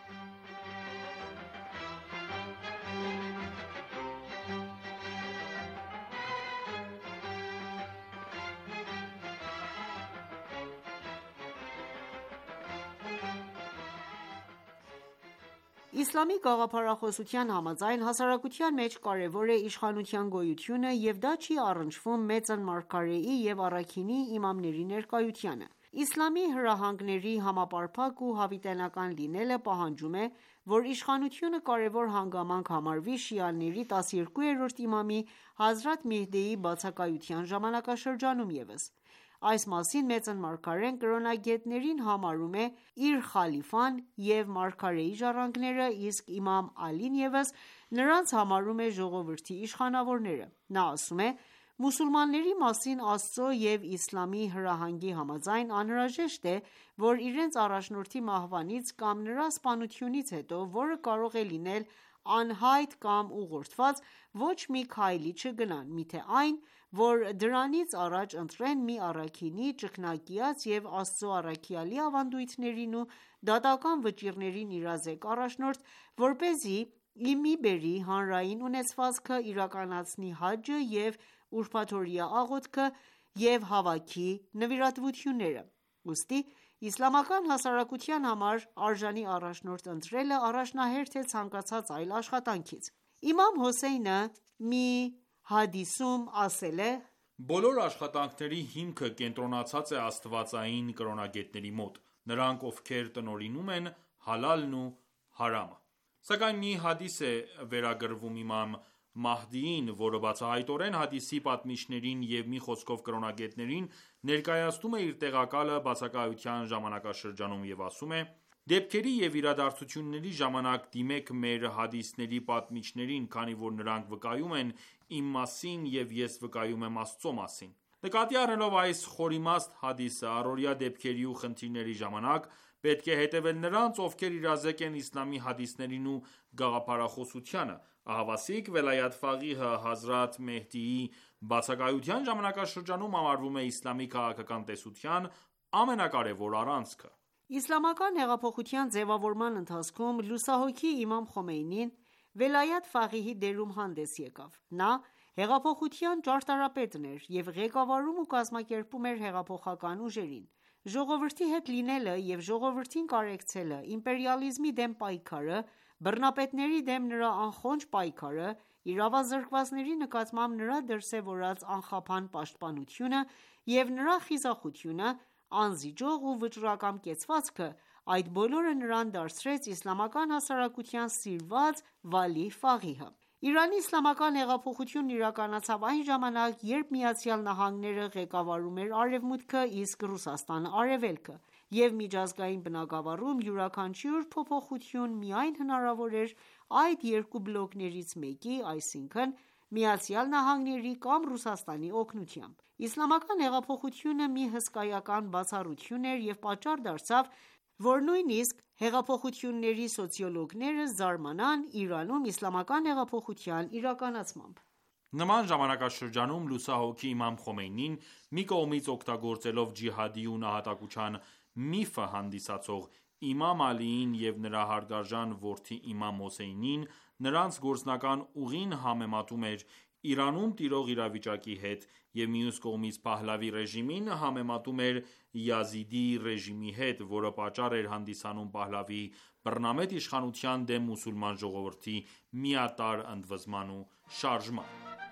Իսլամի գաղափարախոսության համաձայն, հասարակության մեջ կարևոր է իշխանության գոյությունը և դա չի առնչվում մեծն մարգարեի և առաքինի իմամների ներկայությանը: Իսլամի հրահանգների համապարփակ ու հավիտենական լինելը պահանջում է, որ իշխանությունը կարևոր հանգամանք համարվի շիաների տասներկուերորդ իմամի Հազրաթ Մեհդիի բացակայության ժամանակաշրջանում ևս: Այս մասին մեծն մարգարեն կրոնագետներին համարում է իր խալիֆան և մարգարեի ժառանգները, իսկ իմամ Ալին ևս նրանց համարում է ժողովրդի իշխանավորները: Նա ասում է. «Մուսուլմանների մասին Աստծո և իսլամի հրահանգի համաձայն, անհրաժեշտ է, որ իրենց առաջնորդի մահվանից կամ նրա սպանությունից հետո, որը կարող է լինել անհայտ կամ ուղղորդված, ոչ մի քայլի չգնան, միթե այն, որ դրանից առաջ ընտրեն մի առաքինի, ճգնակիաց և Աստծու առաքյալի ավանդույթներին ու դատական վճիռներին իրազեկ առաջնորդ, որպեսզի ի մի բերի հանրային ունեցվածքը, իրականացնի Հաջջը և ուրբաթօրյա աղոթքը և հավաքի նվիրատվությունները: Ուստի իսլամական հասարակության համար արժանի առաջնորդ ընտրելը առաջնահերթ է ցանկացած այլ աշխատանքից: Իմամ Հոսեյնը մի հադիսում ասել է. «Բոլոր աշխատանքների հիմքը կենտրոնացած է աստվածային կրոնագետների մոտ: Նրանք, ովքեր տնօրինում են հալալն ու հարամը: Սակայն մի հադիս է վերագրվում իմամ Մահդիին, որը բացահայտորեն հադիսի պատմիչներին և մի խոսքով կրոնագետներին ներկայացնում է իր տեղակալը բացակայության ժամանակաշրջանում և ասում է. «Դեպքերի և իրադարձությունների ժամանակ դիմեք մեր հադիսների պատմիչներին, քանի որ նրանք վկայում են իմ մասին և ես վկայում եմ Աստծո մասին»: Նկատի առնելով այս խորիմաստ հադիսը, առօրյա դեպքերի ու խնդիրների ժամանակ, պետք է հետևել նրանց, ովքեր իրազեկ են իսլամի հադիսներին ու գաղափարախոսությանը: Ահավասիկ Վելայաթ Ֆաղիհը Հազրաթ Մեհդիի բացակայության ժամանակաշրջանում համարվում է իսլամի քաղաքական տեսության ամենակարևոր առանցքը: Իսլամական հեղափոխության ձևավորման ընթացքում լուսահոգի իմամ Խոմեյնին Վելայաթ Ֆաղիհի դերում հանդես եկավ: Նա հեղափոխության ճարտարապետն էր և ղեկավարում ու կազմակերպում էր հեղափոխական ուժերին: Ժողովրդի հետ լինելը և ժողովրդին կարեկցելը, իմպերիալիզմի դեմ պայքարը, բռնապետների դեմ նրա անխոնջ պայքարը, իրավազրկվածների նկատմամբ նրա դրսևորած անխափան պաշտպանությունը և նրա խիզախությունը, անզիջող ու վճռակամ կեցվածքը, այդ բոլորը նրան դարձրեց իսլամական հասարակության սիրված Վալի Ֆաղիհը: Իրանի իսլամական հեղափոխությունն իրականացավ այն ժամանակ, երբ ԱՄՆ-ը ղեկավարում էր Արևմուտքը, իսկ Ռուսաստանը՝ Արևելքը, և միջազգային բնագավառում յուրաքանչյուր փոփոխություն միայն հնարավոր էր այդ երկու բլոկներից մեկի, այսինքն ԱՄՆ-ի կամ Ռուսաստանի օգնությամբ: Իսլամական հեղափոխությունը մի հսկայական բացառություն էր և պատճառ դարձավ, որ նույնիսկ հեղափոխությունների սոցիոլոգները զարմանան Իրանում իսլամական հեղափոխության իրականացմամբ: Նման ժամանակաշրջանում լուսահոգի իմամ Խոմեյնին, մի կողմից օգտագործելով ջիհադի ու նահատակության միֆը հանդիսացող իմամ Ալիին և նրա հարգարժան որդի իմամ Հոսեյնին, նրանց գործնական ուղին համեմատում էր Իրանում տիրող իրավիճակի հետ և մյուս կողմից Փահլավի ռեժիմին համեմատում էր Յազիդի ռեժիմի հետ, որը պատճառ էր հանդիսանում Փահլավիի բռնամետ իշխանության դեմ մուսուլման ժողովրդի միատարր ընդվզման ու շարժման: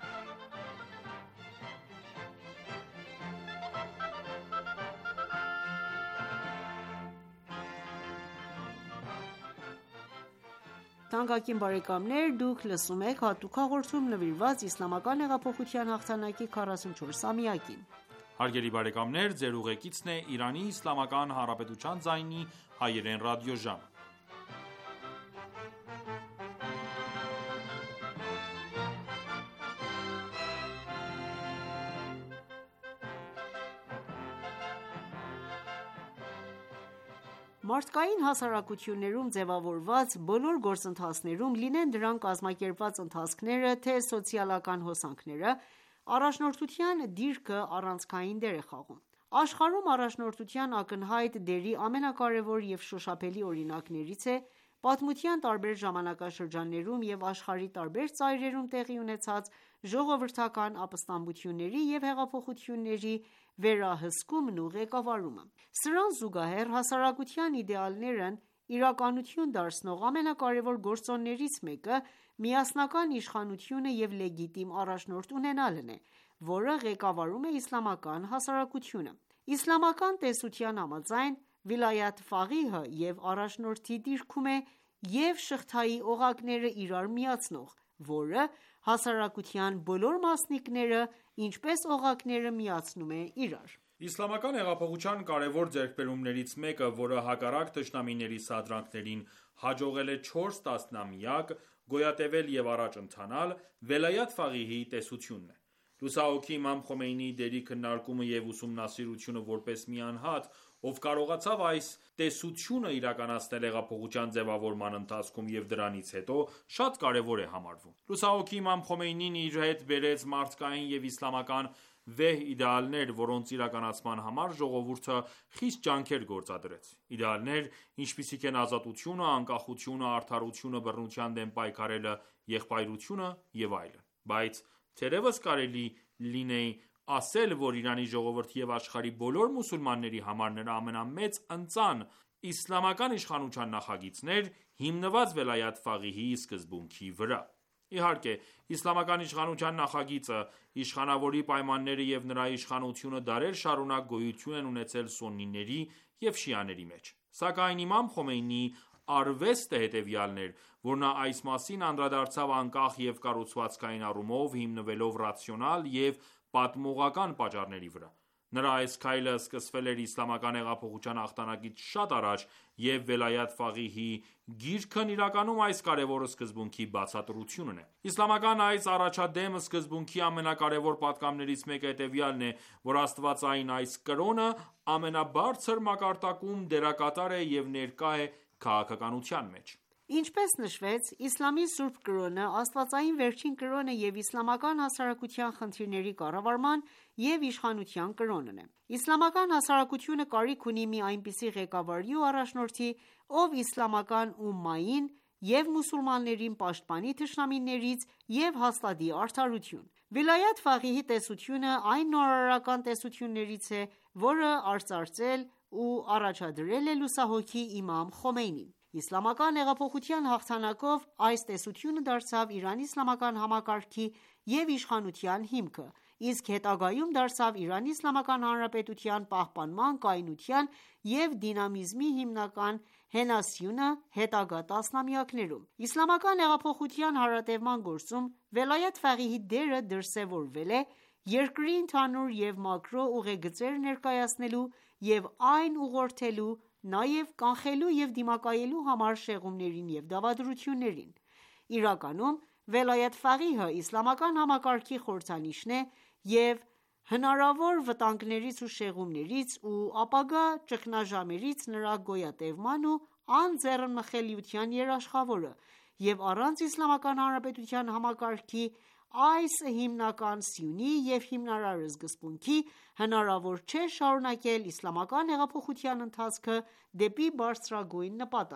Մարդկային հասարակություններում ձևավորված բոլոր գործընթացներում, լինեն դրանք կազմակերպված ընթացքները, թե սոցիալական հոսանքները, առաջնորդության դիրքը առանցքային դեր է խաղում: Աշխարհում առաջնորդության ակնհայտ դերի ամենակարևոր և շոշափելի օրինակներից է պատմության տարբեր ժամանակաշրջաններում և աշխարհի տարբեր ծայրերում տեղի ունեցած ժողովրդական ապստամբությունների և հեղափոխությունների վերահսկումն ու ղեկավարումը: Սրան զուգահեռ, հասարակության իդեալներն իրականություն դարձնող ամենակարևոր գործոններից մեկը միասնական իշխանությունը և լեգիտիմ առաջնորդ ունենալն է, որը ղեկավարում է իսլամական հասարակությունը: Իսլամական տեսության համաձայն, վիլայաթ ֆաղիհը և առաջնորդի դիրքում է և շղթայի օղակները իրար միացնող, որը հասարակության բոլոր մասնիկները ինչպես օղակները միացնում է իրար: Իսլամական հեղափոխության կարևոր ձեռքբերումներից մեկը, որը հակառակ թշնամիների սադրանքներին հաջողել է չորս տասնամյակ գոյատևել և առաջ ընթանալ, Վելայաթ Ֆաղիհի տեսությունն է: Լուսահոգի Իմամ Խոմեյնիի դերի քննարկումը և ուսումնասիրությունը որպես մի անհատ, ով կարողացավ այս տեսությունը իրականացնել հեղափոխության ձևավորման ընթացքում և դրանից հետո, շատ կարևոր է համարվում: Լուսահոգի Իմամ Խոմեյնին իր հետ բերեց մարդկային և իսլամական վեհ իդեալներ, որոնց իրականացման համար ժողովուրդը խիստ ջանքեր գործադրեց: Իդեալներ, ինչպիսիք են ազատությունը, անկախությունը, արդարությունը, բռնության դեմ պայքարելը, եղբայրությունը և այլն: Բայց թերևս կարելի լինի ասել, որ Իրանի ժողովրդի և աշխարհի բոլոր մուսուլմանների համար նրա ամենամեծ ընծան իսլամական իշխանության նախագիծն էր՝ հիմնված Վելայաթ Ֆաղիհի սկզբունքի վրա: Իհարկե, իսլամական իշխանության նախագիծը, իշխանավորի պայմանները և նրա իշխանությունը դարեր շարունակ գոյություն են ունեցել սուննիների և շիաների մեջ: Սակայն իմամ Խոմեյնիի արվեստը հետևյալն էր, որ նա այս մասին անդրադարձավ անկախ և կառուցվածքային առումով, հիմնվելով ռացիոնալ և պատմողական պատճառների վրա: Նրա այս քայլը սկսվել էր իսլամական հեղափոխության հաղթանակից շատ առաջ և Վելայաթ Ֆաղիհի գիրքն իրականում այս կարևոր սկզբունքի բացատրությունն է: Իսլամական այս առաջադեմ սկզբունքի ամենակարևոր պատգամներից մեկը հետևյալն է, որ աստվածային այս կրոնը ամենաբարձր մակարդակում դերակատար է և ներկա է քաղաքականության մեջ: Ինչպես նշվեց, Իսլամի սուրբ կրոնը աստվածային վերջին կրոնը և իսլամական հասարակության խնդիրների կառավարման և իշխանության կրոնն է: Իսլամական հասարակությունը կարիք ունի մի այնպիսի ղեկավարի ու առաջնորդի, ով իսլամական ումմային և մուսուլմաններին պաշտպանի թշնամիներից և հաստատի արդարություն: Վիլայաթ Ֆաղիհի տեսությունը այն նորարարական տեսություններից է, որը արծարծել ու առաջադրել է լուսահոգի Իմամ Խոմեյնին: Իսլամական հեղափոխության հաղթանակով այս տեսությունը դարձավ Իրանի իսլամական համակարգի և իշխանության հիմքը, իսկ հետագայում դարձավ Իրանի Իսլամական Հանրապետության պահպանման, կայունության և դինամիզմի հիմնական հենասյունը հետագա տասնամյակներում: Իսլամական հեղափոխության հարատևման գործում Վելայաթ Ֆաղիհի դերը դրսևորվել է երկրի ընդհանուր և մակրո ուղեգծեր ներկայացնելու և այն ուղղորդելու, նաև կանխելու և դիմակայելու համար շեղումներին և դավադրություններին: Իրականում, Վելայաթ Ֆաղիհը իսլամական համակարգի խորհրդանիշն է և հնարավոր վտանգներից ու շեղումներից ու ապագա ճգնաժամերից նրա գոյատևման ու անձեռնմխելիության երաշխավորը և առանց Իսլամական Հանրապետության համակարգի այս հիմնական սյունի և հիմնարար սկզբունքի, հնարավոր չէ շարունակել իսլամական հեղափոխության ընթացքը դեպի բարձրագույն նպատակ: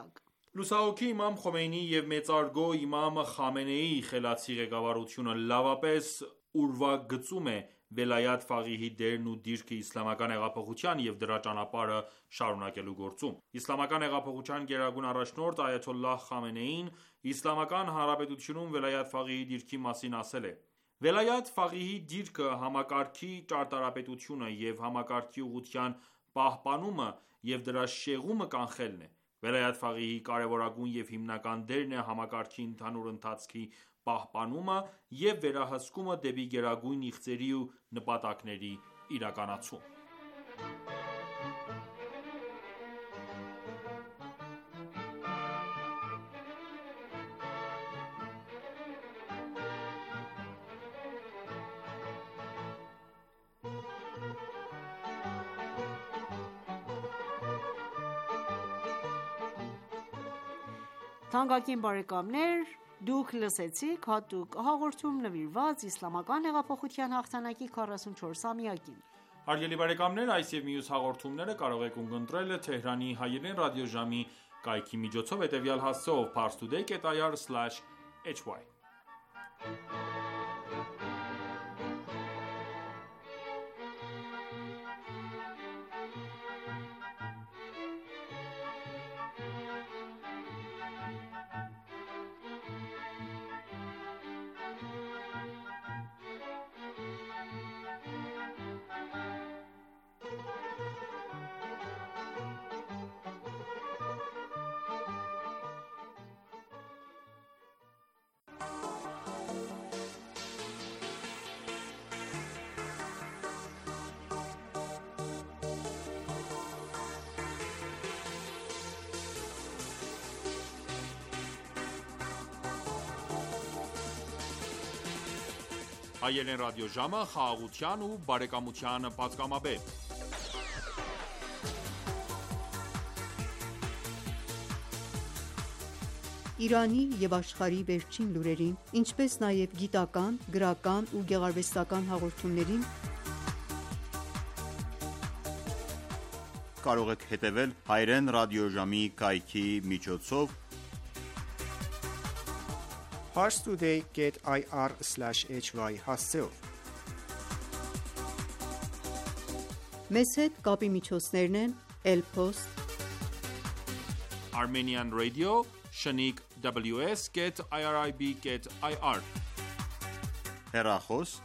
Լուսահոգի Իմամ Խոմեյնիի և մեծարգո Իմամ Խամենեիի խելացի ղեկավարությունը լավապես ուրվագծում է Վելայաթ Ֆաղիհի դերն ու դիրքը իսլամական հեղափոխության և դրա ճանապարհը շարունակելու գործում։ Իսլամական հեղափոխության գերագույն առաջնորդ Այաթոլլահ Խամենեին Իսլամական Հանրապետությունում Վելայաթ Ֆաղիհի դիրքի մասին ասել է. «Վելայաթ Ֆաղիհի դիրքը համակարգի ճարտարապետությունը և համակարգի ուղղության պահպանումը և դրա շեղումը կանխելն է։ Վելայաթ Ֆաղիհի կարևորագույն և հիմնական դերն է համակարգի ընդհանուր ընթացքի պահպանումը և վերահսկումը դեպի գերագույն իղձերի ու նպատակների իրականացում»։ Թանկագին բարեկամներ, դուք լսեցիք հատուկ հաղորդում նվիրված Իսլամական հեղափոխության հաղթանակի քառասունչորսամյակին։ Հարգելի բարեկամներ, այս և մյուս հաղորդումները կարող եք ունկնդրել Թեհրանի հայերեն ռադիոժամի կայքի միջոցով հետևյալ հասցեով՝ parstoday dot ir slash hy Հայերեն ռադիոժամը խաղաղության ու բարեկամության պատգամաբեր: Իրանի և աշխարհի վերջին լուրերին, ինչպես նաև գիտական, գրական ու գեղարվեստական հաղորդումներին կարող եք հետևել հայերեն ռադիոժամի կայքի միջոցով parstoday dot ir slash hy հասցեով։ Մեզ հետ կապի միջոցներն են Elpost, Armenian Radio, Shaniq W S dot irib dot ir հեռախոս,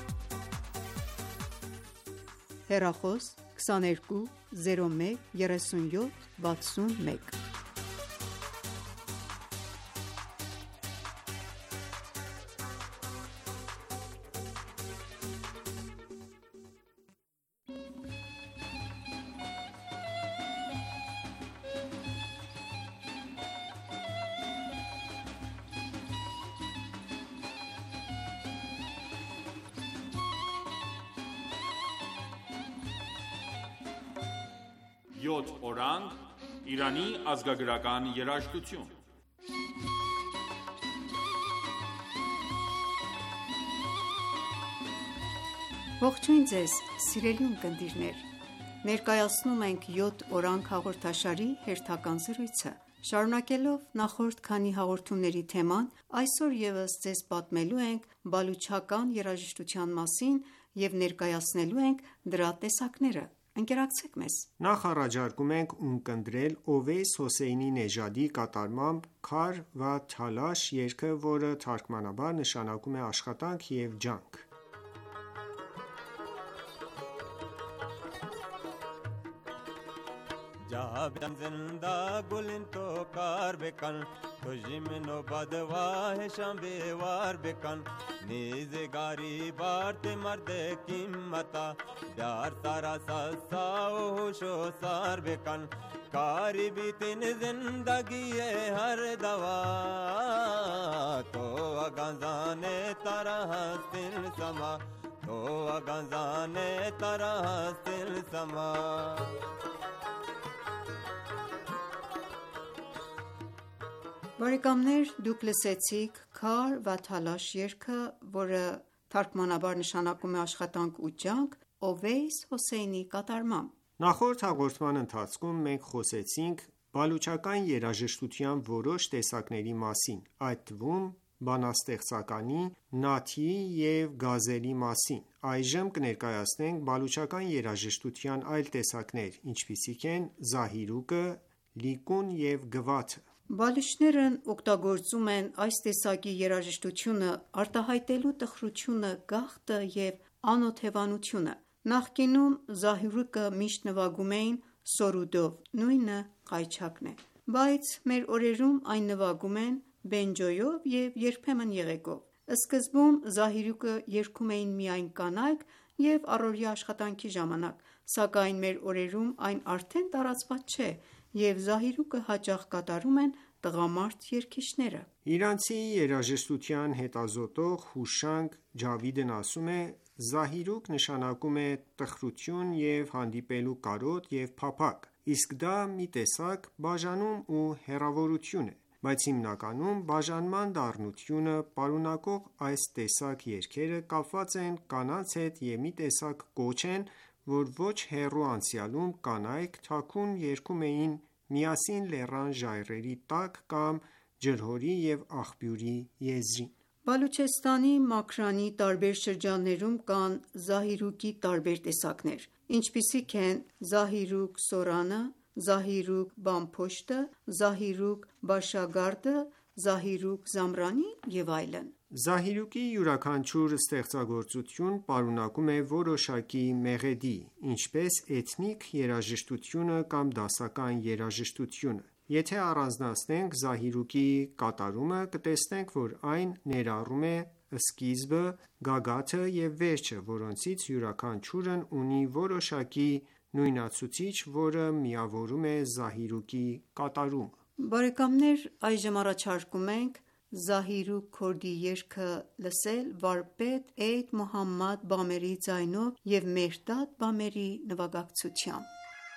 հեռախոս քսաներկու զիրո մեկ երեսունյոթ վաթսունմեկ։ յոթ օրանգ Իրանի ազգագրական երաժշտություն։ Ողջույն ձեզ սիրելի ունկնդիրներ, ներկայացնում ենք յոթ օրանգ հաղորդաշարի հերթական զրույցը։ Շարունակելով նախորդ քանի հաղորդումների թեման, այսօր ևս ձեզ պատմելու ենք բալուչական երաժշտության մասին և ներկայացնելու ենք դրա տեսակները։ Ընկերակցեք մեզ։ Նախ առաջարկում ենք ունկնդրել Ովեյս Հոսեյնի Նեժադի կատարմամբ «Քար վա Թալաշ» երգը, որը թարգմանաբար նշանակում է աշխատանք և ջանք։ Jabdan zinda gulin to kar bekan Tujimno badwa hai shambe war bekan Nize gari barte marde kimmata Dar tara sasa hosho sar bekan Kari bitin zindagi har dawa To aganzane tara hastil sama To aganzane tara hastil sama Բարեկամներ, դուք լսեցիք «Քար վա Թալաշ» երգը, որը թարգմանաբար նշանակում է աշխատանք ու ջանք, Ովեյս Հոսեյնի կատարմամբ։ Նախորդ հաղորդման ընթացքում մենք խոսեցինք բալուչական երաժշտության որոշ տեսակների մասին, այդ թվում բանաստեղծականի, նաթիի և գազելի մասին: Այժմ կներկայացնենք բալուչական երաժշտության այլ տեսակներ, ինչպիսիք են զահիրուկը, լիկուն և գվաթը: Բալուչներն օգտագործում են այս տեսակի երաժշտությունը արտահայտելու տխրությունը, գաղթը և անօթևանությունը: Նախկինում զահիրուկը միշտ նվագում էին սորուդով, նույնը ղայչակն է: Բայց մեր օրերում այն նվագում են բենջոյով և երբեմն եղեգով: Սկզբում զահիրուկը երգում էին միայն կանայք և առօրյա աշխատանքի ժամանակ, սակայն մեր օրերում այն արդեն տարածված չէ և զահիրուկը հաճախ կատարում են տղամարդ երգիչները: Իրանցի երաժշտության հետազոտող Հուշանգ Ջավիդն ասում է. «Զահիրուկ նշանակում է տխրություն և հանդիպելու կարոտ և փափագ, իսկ դա մի տեսակ բաժանում ու հեռավորություն է: Բայց հիմնականում բաժանման դառնությունը պարունակող այս տեսակ երգերը կապված են կանանց հետ և մի տեսակ կոչ են, որ ոչ հեռու անցյալում կանայք թաքուն երգում էին միասին լեռան ժայռերի տակ կամ ջրհորի և աղբյուրի եզրին»: Բալուչեստանի Մաքրանի տարբեր շրջաններում կան զահիրուկի տարբեր տեսակներ, ինչպիսիք են Զահիրուկ Սորանը, Զահիրուկ Բամփոշտը, Զահիրուկ Բաշագարդը, Զահիրուկ Զամրանի և այլն: Զահիրուկի յուրաքանչյուր ստեղծագործություն պարունակում է որոշակի մեղեդի, ինչպես էթնիկ երաժշտությունը կամ դասական երաժշտությունը: Եթե առանձնացնենք զահիրուկի կատարումը, կտեսնենք, որ այն ներառում է սկիզբը, գագաթը և վերջը, որոնցից յուրաքանչյուրն ունի որոշակի նույնացուցիչ, որը միավորում է զահիրուկի կատարումը: Այժմ առաջարկում ենք Զահիրուկ Քորդի երգը լսել վարպետ Էյդ Մոհամմադ Բամերիի ձայնով և Մեհրդադ Բամերիի նվագակցությամբ: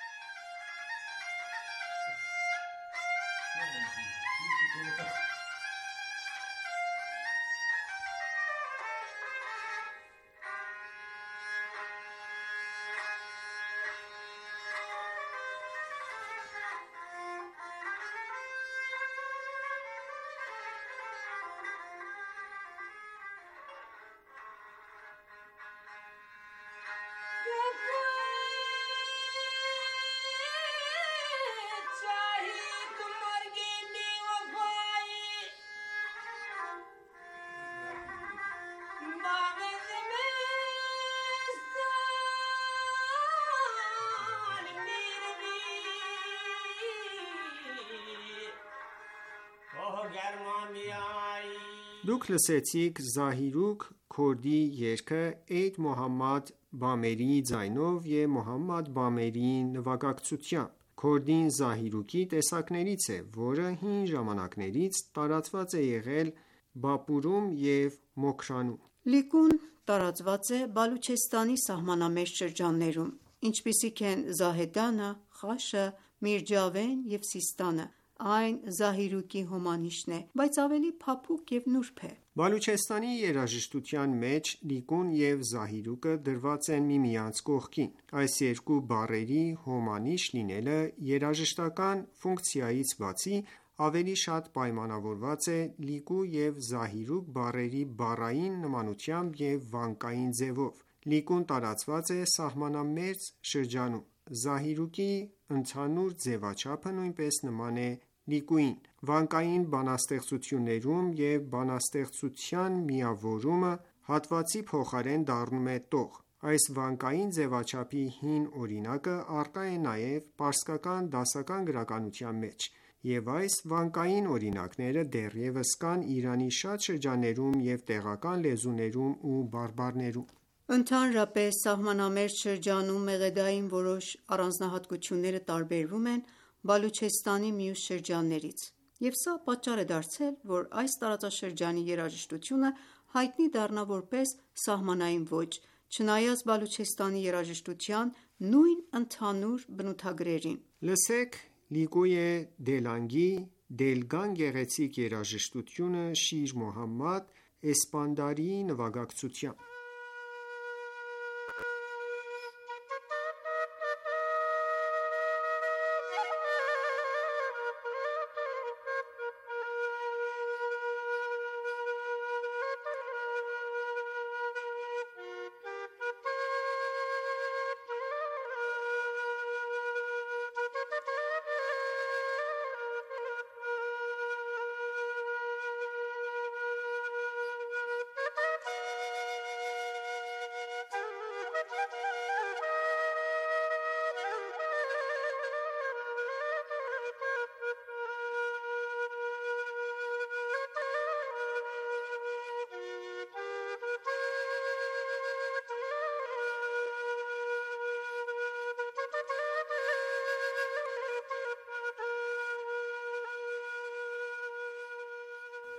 Դուք լսեցիք Զահիրուկ Քորդի երգը Էյդ Մոհամմադ Բամերիի ձայնով և Մոհամմադ Բամերիի նվագակցությամբ: Քորդին զահիրուկի տեսակներից է, որը հին ժամանակներից տարածված է եղել Բապուրում և Մոքրանում: Լիկուն տարածված է Բալուչեստանի սահմանամերձ շրջաններում, ինչպիսիք են Զահեդանը, Խաշը, Միրջավեն և Սիստանը: Այն զահիրուկի հոմանիշն է, բայց ավելի փափուկ և նուրբ է: Բալուչեստանի երաժշտության մեջ լիկուն և զահիրուկը դրված են միմյանց կողքին: Այս երկու բառերի հոմանիշ լինելը երաժշտական ֆունկցիայից բացի, ավելի շատ պայմանավորված է լիկու և զահիրուկ բառերի բառային նմանությամբ և վանկային ձևով: Լիկուն տարածված է սահմանամերձ շրջանում: Զահիրուկի ընդհանուր ձևաչափը նույնպես նման է լիկուին: Վանկային բանաստեղծություններում և բանաստեղծության միավորումը հատվածի փոխարեն դառնում է տող: Այս վանկային ձևաչափի հին օրինակը առկա է նաև պարսկական դասական գրականության մեջ և այս վանկային օրինակները դեռևս կան Իրանի շատ շրջաններում և տեղական լեզուներում ու բարբառներում: Ընդհանրապես սահմանամերձ շրջանում մեղեդային որոշ առանձնահատկությունները տարբերվում են Բալուչեստանի մյուս շրջաններից և սա պատճառ է դարձել, որ այս տարածաշրջանի երաժշտությունը հայտնի դառնա որպես սահմանային ոճ, չնայած Բալուչեստանի երաժշտության նույն ընդհանուր բնութագրերին: Լսենք Լիկույե Դելգանի «Դելգան» գեղեցիկ երաժշտությունը Շիր Մոհամմադ Էսպանդարիի նվագակցությամբ: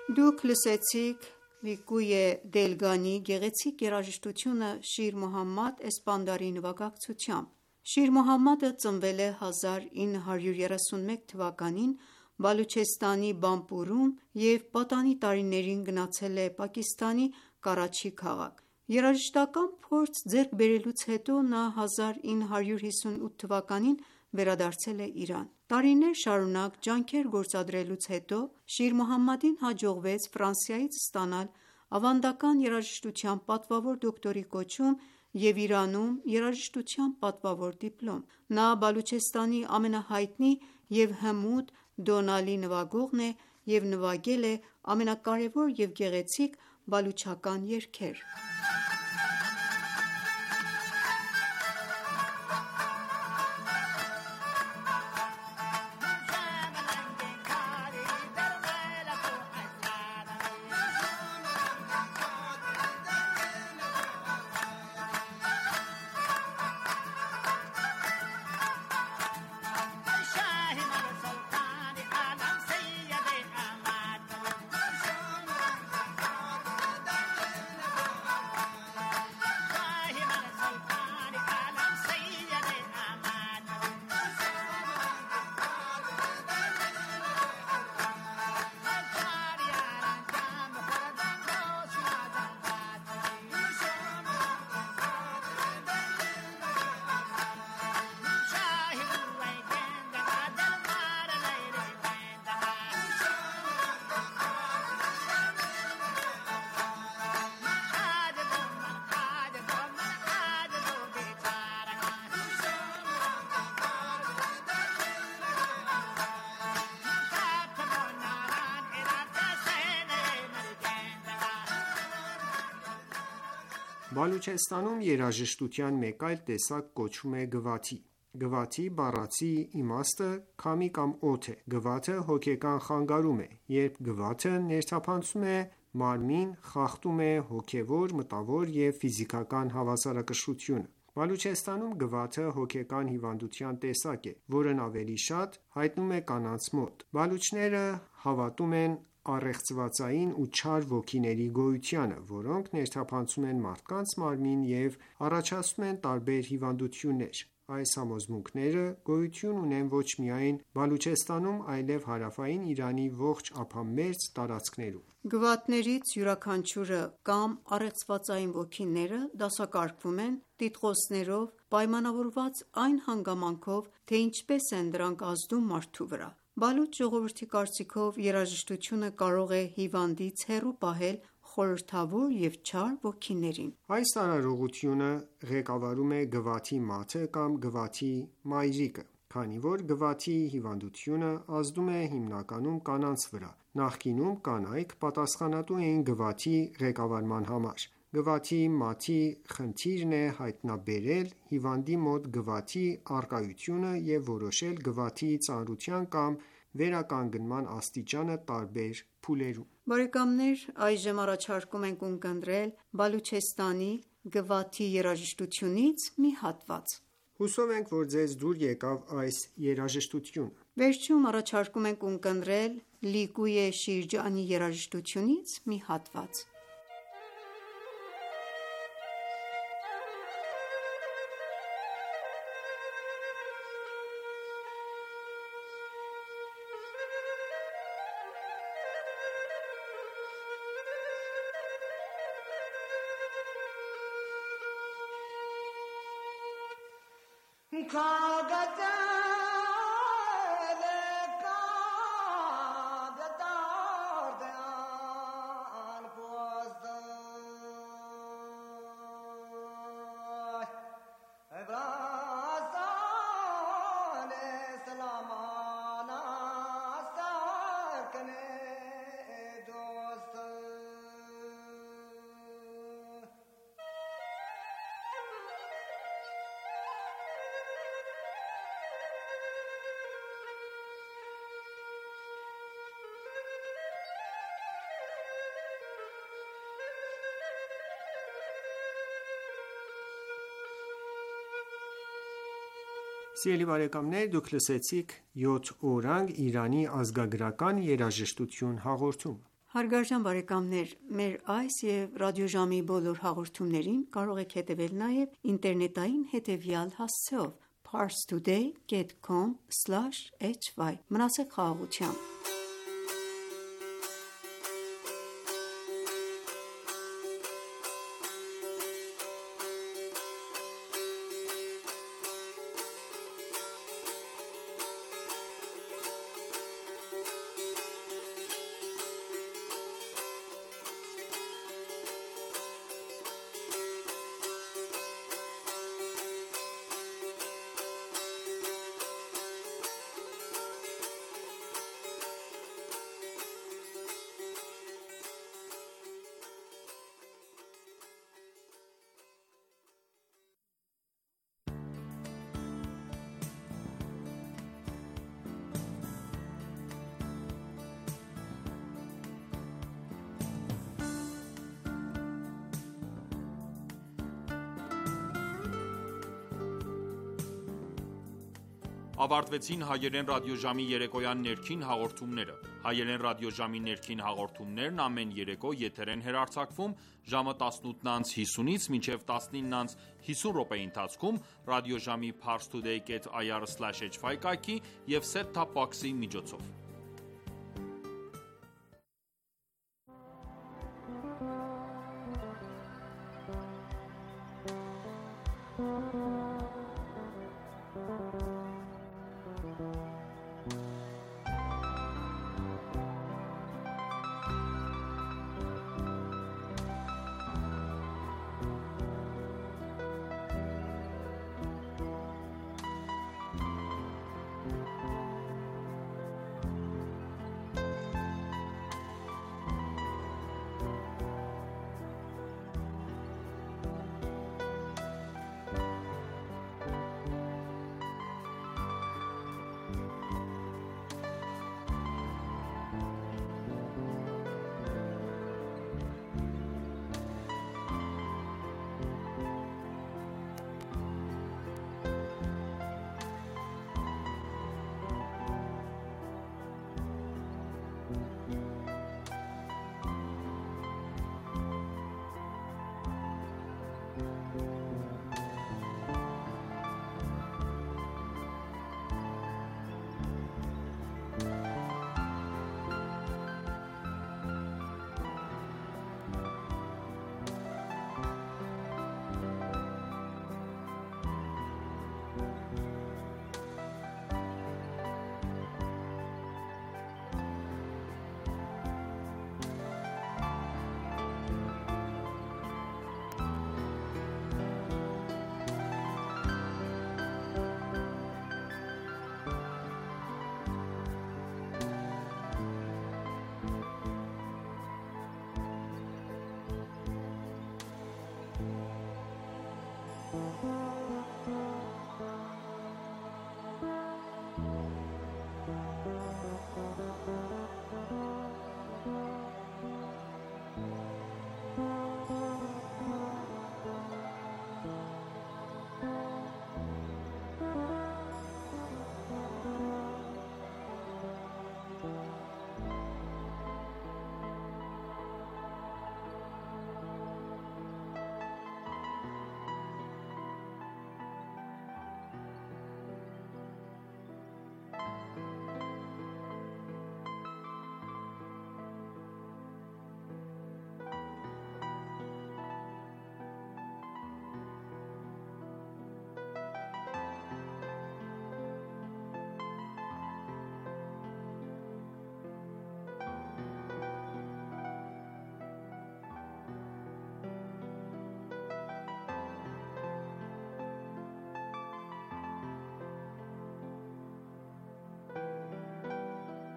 Դուք լսեցիք Լիկույե Դելգանի գեղեցիկ երաժշտությունը Շիր Մոհամմադ Էսպանդարի նվագակցությամբ։ Շիր Մոհամմադը ծնվել է հազար ինը հարյուր երեսունմեկ թվականին Բալուչեստանի Բամպուրում և պատանի տարիներին գնացել է Պակիստանի Կարաչի քաղաք։ Երաժշտական փորձ ձեռք բերելուց հետո նա հազար ինը հարյուր հիսունութ թվականին վերադարձել է Իրան։ Տարիներ շարունակ ջանքեր գործադրելուց հետո Շիր Մոհամմադին հաջողվեց Ֆրանսիայից ստանալ ավանդական երաժշտության պատվավոր դոկտորի կոչում և Իրանում երաժշտության պատվավոր դիպլոմ։ Նա Բալուչեստանի ամենահայտնի և հմուտ Դոնալի նվագողն է և նվագել է ամենակարևոր և գեղեցիկ բալուչական երգեր։ Բալուչեստանում երաժշտության մեկ այլ տեսակ կոչվում է գվաթի։ Գվաթի բառացի իմաստը քամի կամ օդ է։ Գվաթը հոգեկան խանգարում է, երբ գվաթը ներթափանցում է մարմին, խախտում է հոգևոր, մտավոր և ֆիզիկական հավասարակշռությունը։ Բալուչեստանում գվաթը հոգեկան հիվանդության տեսակ է, որն ավելի շատ հայտնվում է կանանց մոտ։ Բալուչները հավատում են առեղծվածային ու չար ոգիների գոյությանը, որոնք ներթափանցում են մարդկանց մարմին և առաջացնում են տարբեր հիվանդություններ։ Այս համոզմունքները գոյություն ունեն ոչ միայն Բալուչեստանում, այլև հարավային Իրանի ողջ ափամերձ տարածքներում։ Գվաթներից յուրաքանչյուրը կամ առեղծվածային ոգիները դասակարգվում են տիտղոսներով, պայմանավորված այն հանգամանքով, թե ինչպես են դրանք ազդում մարդու վրա։ Բալուչ ժողովրդի կարծիքով երաժշտությունը կարող է հիվանդից հեռու պահել խորհրդավոր և չար ոգիներին։ Այս արարողությունը ղեկավարում է գվաթի մաթը կամ գվաթի մայրիկը, քանի որ գվաթի հիվանդությունը ազդում է հիմնականում կանանց վրա։ Նախկինում կանայք պատասխանատու էին գվաթի ղեկավարման համար։ Գվաթի մաթի խնդիրն է հայտնաբերել հիվանդի մոտ գվաթի առկայությունը և որոշել գվաթի ծանրության կամ վերականգնման աստիճանը տարբեր փուլերում։ Բարեկամներ այժմ առաջարկում ենք ունկնդրել Բալուչեստանի գվաթի երաժշտությունից մի հատված։ Հուսով ենք, որ ձեզ դուր եկավ այս երաժշտությունը։ Վերջում առաջարկում ենք ունկնդրել Լիկույե Շիրջանի երաժշտությունից մի հատված։ Սիրելի բարեկամներ, դուք լսեցիք յոթ օրանգ Իրանի ազգագրական երաժշտություն հաղորդումը։ Հարգարժան բարեկամներ, մեր այս եւ ռադիոժամի բոլոր հաղորդումներին կարող եք հետևել նաեւ ինտերնետային հետևյալ հասցեով parstoday dot com slash h y Մնացեք խաղաղությամբ։ Ավարտվեցին հայերեն ռադիոժամի երեկոյան ներքին հաղորդումները։ Հայերեն ռադիոժամի ներքին հաղորդումներն ամեն երեկո եթեր են հեռարձակվում ժամը տասնութ հիսունից մինչև տասնինը հիսուն րոպեի ընթացքում ռադիոժամի parstoday dot ir slash h y կայքի և set top box-ի միջոցով։